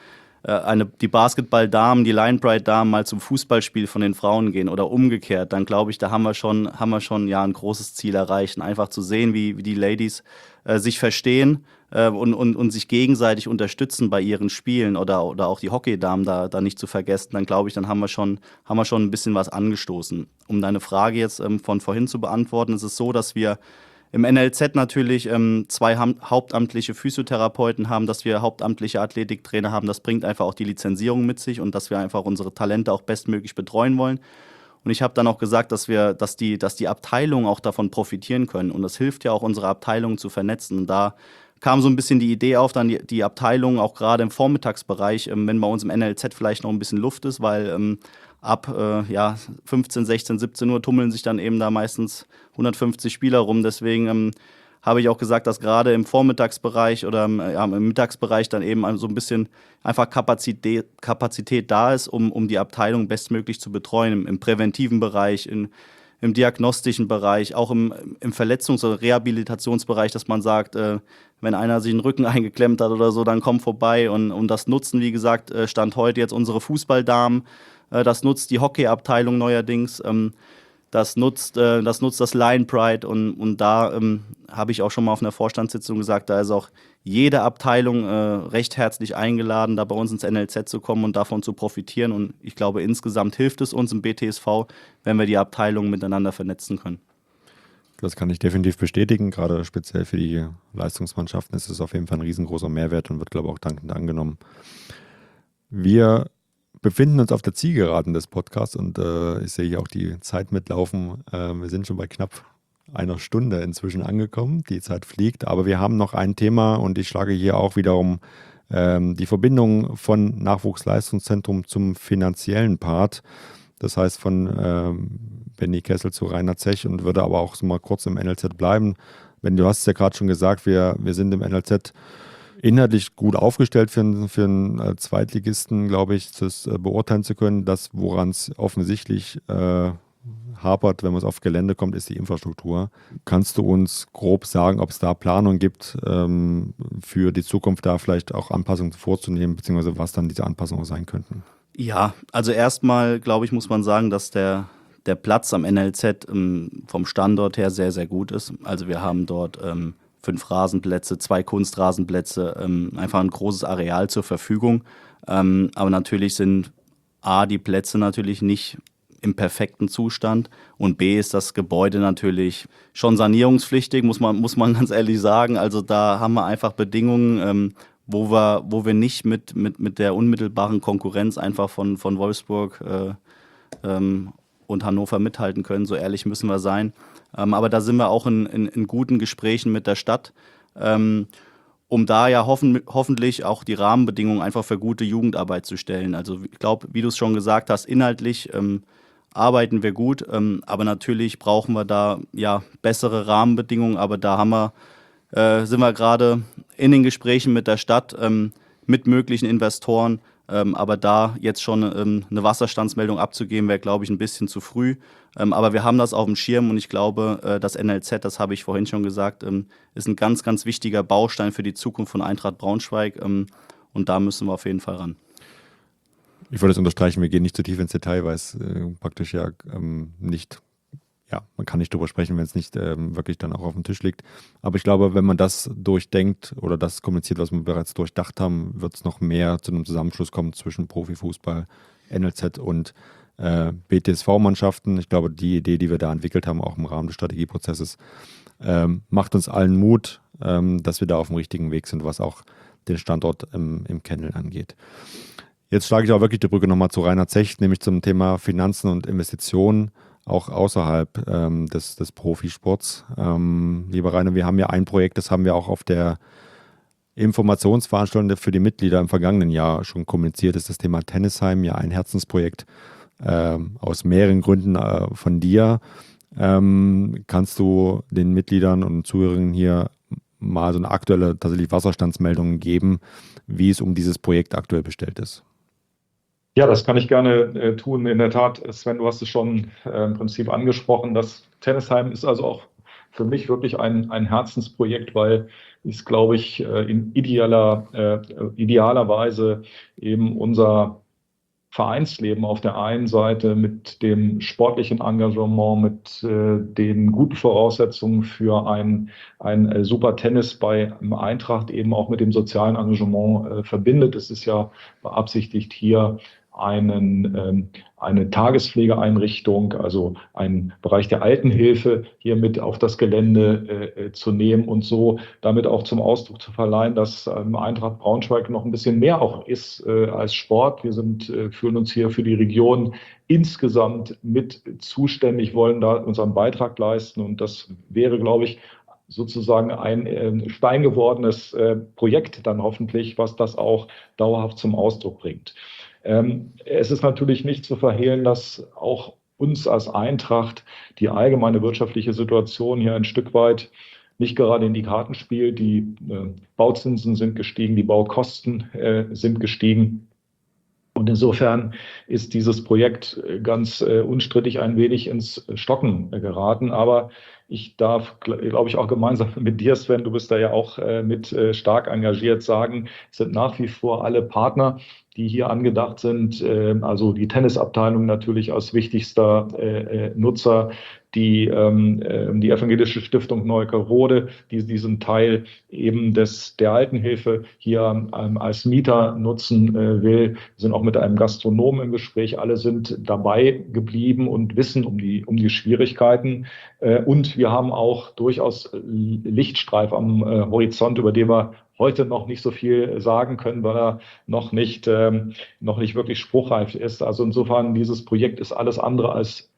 die Basketball-Damen, die Linebright-Damen mal zum Fußballspiel von den Frauen gehen oder umgekehrt, dann glaube ich, da haben wir schon ein großes Ziel erreicht. Und einfach zu sehen, wie die Ladies sich verstehen und sich gegenseitig unterstützen bei ihren Spielen oder auch die Hockeydamen da nicht zu vergessen, dann glaube ich, dann haben wir schon ein bisschen was angestoßen. Um deine Frage jetzt von vorhin zu beantworten, ist es so, dass wir im NLZ natürlich 2 hauptamtliche Physiotherapeuten haben, dass wir hauptamtliche Athletiktrainer haben. Das bringt einfach auch die Lizenzierung mit sich und dass wir einfach unsere Talente auch bestmöglich betreuen wollen. Und ich habe dann auch gesagt, dass die Abteilungen auch davon profitieren können. Und das hilft ja auch, unsere Abteilungen zu vernetzen. Und da kam so ein bisschen die Idee auf, dann die Abteilungen auch gerade im Vormittagsbereich, wenn bei uns im NLZ vielleicht noch ein bisschen Luft ist, weil ab 15, 16, 17 Uhr tummeln sich dann eben da meistens 150 Spieler rum. Deswegen habe ich auch gesagt, dass gerade im Vormittagsbereich oder im Mittagsbereich dann eben so ein bisschen einfach Kapazität da ist, um die Abteilung bestmöglich zu betreuen, im präventiven Bereich, im diagnostischen Bereich, auch im Verletzungs- oder Rehabilitationsbereich, dass man sagt, wenn einer sich den Rücken eingeklemmt hat oder so, dann komm vorbei und das nutzen, wie gesagt, Stand heute jetzt unsere Fußballdamen, das nutzt die Hockeyabteilung neuerdings, das nutzt das Lion Pride und da habe ich auch schon mal auf einer Vorstandssitzung gesagt, da ist auch jede Abteilung recht herzlich eingeladen, da bei uns ins NLZ zu kommen und davon zu profitieren. Und ich glaube, insgesamt hilft es uns im BTSV, wenn wir die Abteilungen miteinander vernetzen können. Das kann ich definitiv bestätigen. Gerade speziell für die Leistungsmannschaften ist es auf jeden Fall ein riesengroßer Mehrwert und wird, glaube ich, auch dankend angenommen. Wir befinden uns auf der Zielgeraden des Podcasts und ich sehe hier auch die Zeit mitlaufen. Wir sind schon bei knapp einer Stunde inzwischen angekommen. Die Zeit fliegt, aber wir haben noch ein Thema und ich schlage hier auch wiederum Die Verbindung von Nachwuchsleistungszentrum zum finanziellen Part, das heißt von Benny Kessel zu Rainer Zech, und würde aber auch so mal kurz im NLZ bleiben. Du hast es ja gerade schon gesagt, wir sind im NLZ inhaltlich gut aufgestellt für einen Zweitligisten, glaube ich, das beurteilen zu können. Das, woran es offensichtlich hapert, wenn man auf Gelände kommt, ist die Infrastruktur. Kannst du uns grob sagen, ob es da Planung gibt, für die Zukunft da vielleicht auch Anpassungen vorzunehmen, beziehungsweise was dann diese Anpassungen sein könnten? Ja, also erstmal, glaube ich, muss man sagen, dass der Platz am NLZ vom Standort her sehr, sehr gut ist. Also wir haben dort 5 Rasenplätze, 2 Kunstrasenplätze, einfach ein großes Areal zur Verfügung. Aber natürlich sind A, die Plätze natürlich nicht im perfekten Zustand, und B, ist das Gebäude natürlich schon sanierungspflichtig, muss man ganz ehrlich sagen. Also da haben wir einfach Bedingungen, wo wir nicht mit der unmittelbaren Konkurrenz einfach von Wolfsburg und Hannover mithalten können, so ehrlich müssen wir sein. Aber da sind wir auch in guten Gesprächen mit der Stadt, um da ja hoffentlich auch die Rahmenbedingungen einfach für gute Jugendarbeit zu stellen. Also ich glaube, wie du es schon gesagt hast, inhaltlich arbeiten wir gut, aber natürlich brauchen wir da ja bessere Rahmenbedingungen. Aber da sind wir gerade in den Gesprächen mit der Stadt, mit möglichen Investoren. Aber da jetzt schon eine Wasserstandsmeldung abzugeben, wäre, glaube ich, ein bisschen zu früh. Aber wir haben das auf dem Schirm, und ich glaube, das NLZ, das habe ich vorhin schon gesagt, ist ein ganz, ganz wichtiger Baustein für die Zukunft von Eintracht Braunschweig. Und da müssen wir auf jeden Fall ran. Ich würde es unterstreichen, wir gehen nicht zu tief ins Detail, weil es praktisch ja nicht, ja, man kann nicht drüber sprechen, wenn es nicht wirklich dann auch auf dem Tisch liegt. Aber ich glaube, wenn man das durchdenkt oder das kommuniziert, was wir bereits durchdacht haben, wird es noch mehr zu einem Zusammenschluss kommen zwischen Profifußball, NLZ und BTSV-Mannschaften. Ich glaube, die Idee, die wir da entwickelt haben, auch im Rahmen des Strategieprozesses, macht uns allen Mut, dass wir da auf dem richtigen Weg sind, was auch den Standort im Kennel angeht. Jetzt schlage ich auch wirklich die Brücke nochmal zu Rainer Zech, nämlich zum Thema Finanzen und Investitionen, auch außerhalb des Profisports. Lieber Rainer, wir haben ja ein Projekt, das haben wir auch auf der Informationsveranstaltung für die Mitglieder im vergangenen Jahr schon kommuniziert, das ist das Thema Tennisheim, ja ein Herzensprojekt aus mehreren Gründen von dir. Kannst du den Mitgliedern und Zuhörern hier mal so eine aktuelle tatsächlich Wasserstandsmeldung geben, wie es um dieses Projekt aktuell bestellt ist? Ja, das kann ich gerne tun. In der Tat, Sven, du hast es schon im Prinzip angesprochen. Das Tennisheim ist also auch für mich wirklich ein Herzensprojekt, weil es, glaube ich, in idealerweise eben unser Vereinsleben auf der einen Seite mit dem sportlichen Engagement, mit den guten Voraussetzungen für ein super Tennis bei Eintracht eben auch mit dem sozialen Engagement verbindet. Es ist ja beabsichtigt, hier eine Tagespflegeeinrichtung, also einen Bereich der Altenhilfe hier mit auf das Gelände zu nehmen und so damit auch zum Ausdruck zu verleihen, dass Eintracht Braunschweig noch ein bisschen mehr auch ist als Sport. Wir fühlen uns hier für die Region insgesamt mit zuständig, wollen da unseren Beitrag leisten, und das wäre, glaube ich, sozusagen ein steingewordenes Projekt dann hoffentlich, was das auch dauerhaft zum Ausdruck bringt. Es ist natürlich nicht zu verhehlen, dass auch uns als Eintracht die allgemeine wirtschaftliche Situation hier ein Stück weit nicht gerade in die Karten spielt. Die Bauzinsen sind gestiegen, die Baukosten sind gestiegen. Und insofern ist dieses Projekt ganz unstrittig ein wenig ins Stocken geraten. Aber ich darf, glaube ich, auch gemeinsam mit dir, Sven, du bist da ja auch mit stark engagiert, sagen, es sind nach wie vor alle Partner, die hier angedacht sind, also die Tennisabteilung natürlich als wichtigster Nutzer, die Evangelische Stiftung Neukerode, die diesen Teil eben der Altenhilfe hier als Mieter nutzen will. Wir sind auch mit einem Gastronomen im Gespräch. Alle sind dabei geblieben und wissen um die Schwierigkeiten. Und wir haben auch durchaus Lichtstreif am Horizont, über den wir heute noch nicht so viel sagen können, weil er noch nicht wirklich spruchreif ist. Also insofern, dieses Projekt ist alles andere als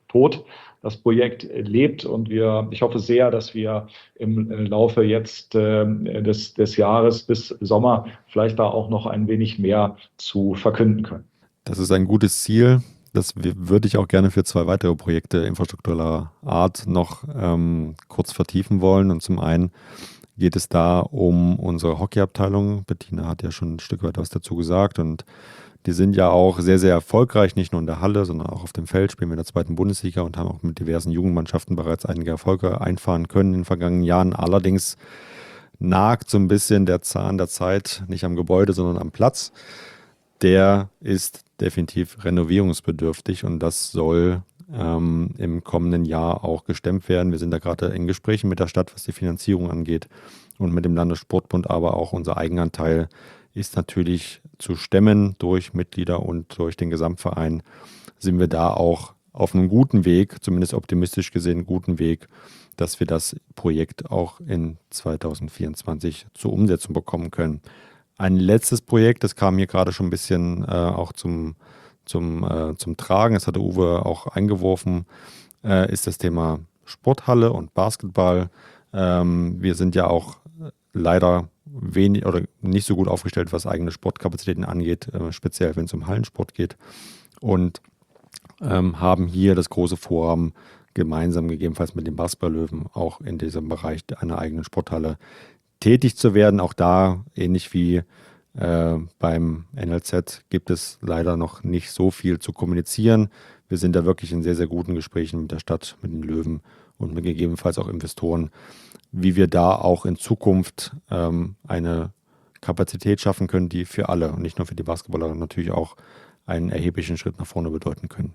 tot. Das Projekt lebt und ich hoffe sehr, dass wir im Laufe jetzt des Jahres bis Sommer vielleicht da auch noch ein wenig mehr zu verkünden können. Das ist ein gutes Ziel. Das würde ich auch gerne für 2 weitere Projekte infrastruktureller Art noch kurz vertiefen wollen. Und zum einen geht es da um unsere Hockeyabteilung. Bettina hat ja schon ein Stück weit was dazu gesagt und die sind ja auch sehr, sehr erfolgreich, nicht nur in der Halle, sondern auch auf dem Feld, spielen wir in der 2. Bundesliga und haben auch mit diversen Jugendmannschaften bereits einige Erfolge einfahren können in den vergangenen Jahren. Allerdings nagt so ein bisschen der Zahn der Zeit, nicht am Gebäude, sondern am Platz. Der ist definitiv renovierungsbedürftig und das soll im kommenden Jahr auch gestemmt werden. Wir sind da gerade in Gesprächen mit der Stadt, was die Finanzierung angeht und mit dem Landessportbund, aber auch unser Eigenanteil ist natürlich zu stemmen durch Mitglieder und durch den Gesamtverein. Sind wir da auch auf einem guten Weg, zumindest optimistisch gesehen, guten Weg, dass wir das Projekt auch in 2024 zur Umsetzung bekommen können. Ein letztes Projekt, das kam hier gerade schon ein bisschen auch zum Tragen, das hatte Uwe auch eingeworfen, ist das Thema Sporthalle und Basketball. Wir sind ja auch leider wenig oder nicht so gut aufgestellt, was eigene Sportkapazitäten angeht, speziell wenn es um Hallensport geht. Und haben hier das große Vorhaben, gemeinsam gegebenenfalls mit den Basketball-Löwen auch in diesem Bereich einer eigenen Sporthalle tätig zu werden. Auch da, ähnlich wie beim NLZ, gibt es leider noch nicht so viel zu kommunizieren. Wir sind da wirklich in sehr, sehr guten Gesprächen mit der Stadt, mit den Löwen und mit gegebenenfalls auch Investoren, wie wir da auch in Zukunft eine Kapazität schaffen können, die für alle und nicht nur für die Basketballer natürlich auch einen erheblichen Schritt nach vorne bedeuten können.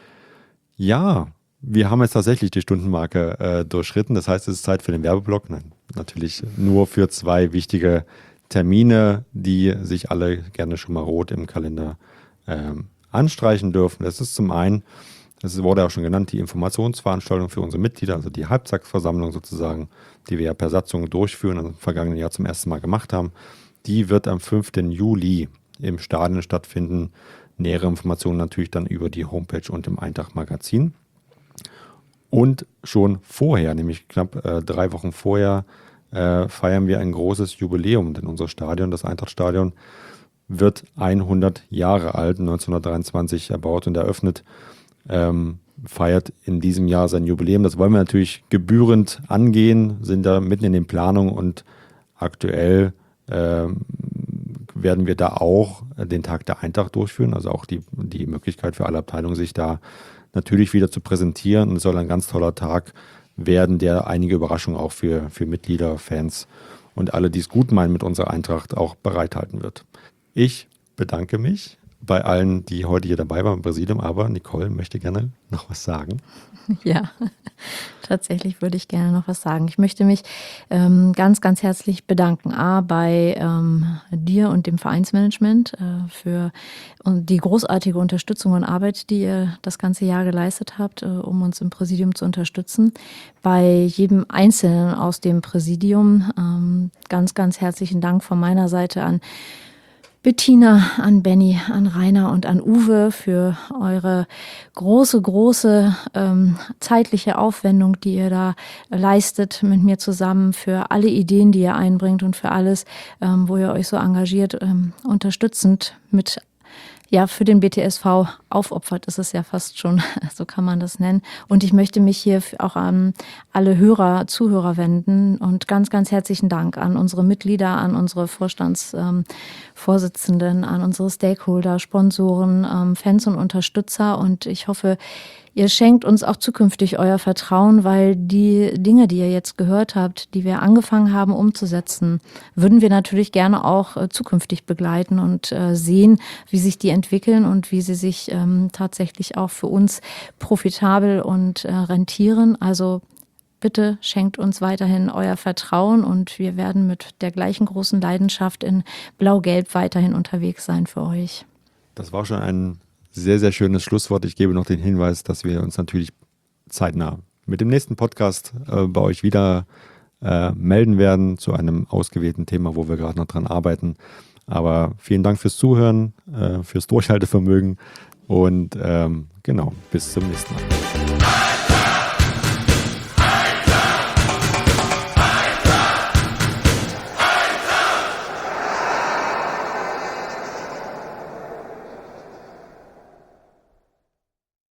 Ja, wir haben jetzt tatsächlich die Stundenmarke durchschritten. Das heißt, es ist Zeit für den Werbeblock. Nein, natürlich nur für 2 wichtige Termine, die sich alle gerne schon mal rot im Kalender anstreichen dürfen. Das ist zum einen, das wurde auch schon genannt, die Informationsveranstaltung für unsere Mitglieder, also die Halbtagsversammlung sozusagen, die wir ja per Satzung durchführen und im vergangenen Jahr zum ersten Mal gemacht haben. Die wird am 5. Juli im Stadion stattfinden. Nähere Informationen natürlich dann über die Homepage und im Eintracht-Magazin. Und schon vorher, nämlich knapp 3 Wochen vorher, feiern wir ein großes Jubiläum, denn unser Stadion, das Eintracht-Stadion, wird 100 Jahre alt, 1923 erbaut und eröffnet, feiert in diesem Jahr sein Jubiläum. Das wollen wir natürlich gebührend angehen, sind da mitten in den Planungen und aktuell werden wir da auch den Tag der Eintracht durchführen, also auch die Möglichkeit für alle Abteilungen, sich da natürlich wieder zu präsentieren. Und es soll ein ganz toller Tag werden, der einige Überraschungen auch für Mitglieder, Fans und alle, die es gut meinen mit unserer Eintracht, auch bereithalten wird. Ich bedanke mich bei allen, die heute hier dabei waren im Präsidium, aber Nicole möchte gerne noch was sagen. Ja, tatsächlich würde ich gerne noch was sagen. Ich möchte mich ganz, ganz herzlich bedanken. Bei dir und dem Vereinsmanagement für die großartige Unterstützung und Arbeit, die ihr das ganze Jahr geleistet habt, um uns im Präsidium zu unterstützen. Bei jedem Einzelnen aus dem Präsidium ganz, ganz herzlichen Dank von meiner Seite an Bettina, an Benny, an Rainer und an Uwe für eure große zeitliche Aufwendung, die ihr da leistet mit mir zusammen, für alle Ideen, die ihr einbringt und für alles, wo ihr euch so engagiert, unterstützend mit für den BTSV aufopfert, ist es ja fast schon, so kann man das nennen. Und ich möchte mich hier auch an alle Zuhörer wenden und ganz, ganz herzlichen Dank an unsere Mitglieder, an unsere Vorstandsvorsitzenden, an unsere Stakeholder, Sponsoren, Fans und Unterstützer. Und ich hoffe, ihr schenkt uns auch zukünftig euer Vertrauen, weil die Dinge, die ihr jetzt gehört habt, die wir angefangen haben umzusetzen, würden wir natürlich gerne auch zukünftig begleiten und sehen, wie sich die entwickeln und wie sie sich tatsächlich auch für uns profitabel und rentieren. Also bitte schenkt uns weiterhin euer Vertrauen und wir werden mit der gleichen großen Leidenschaft in Blau-Gelb weiterhin unterwegs sein für euch. Das war schon ein sehr, sehr schönes Schlusswort. Ich gebe noch den Hinweis, dass wir uns natürlich zeitnah mit dem nächsten Podcast bei euch wieder melden werden zu einem ausgewählten Thema, wo wir gerade noch dran arbeiten. Aber vielen Dank fürs Zuhören, fürs Durchhaltevermögen und Genau, bis zum nächsten Mal.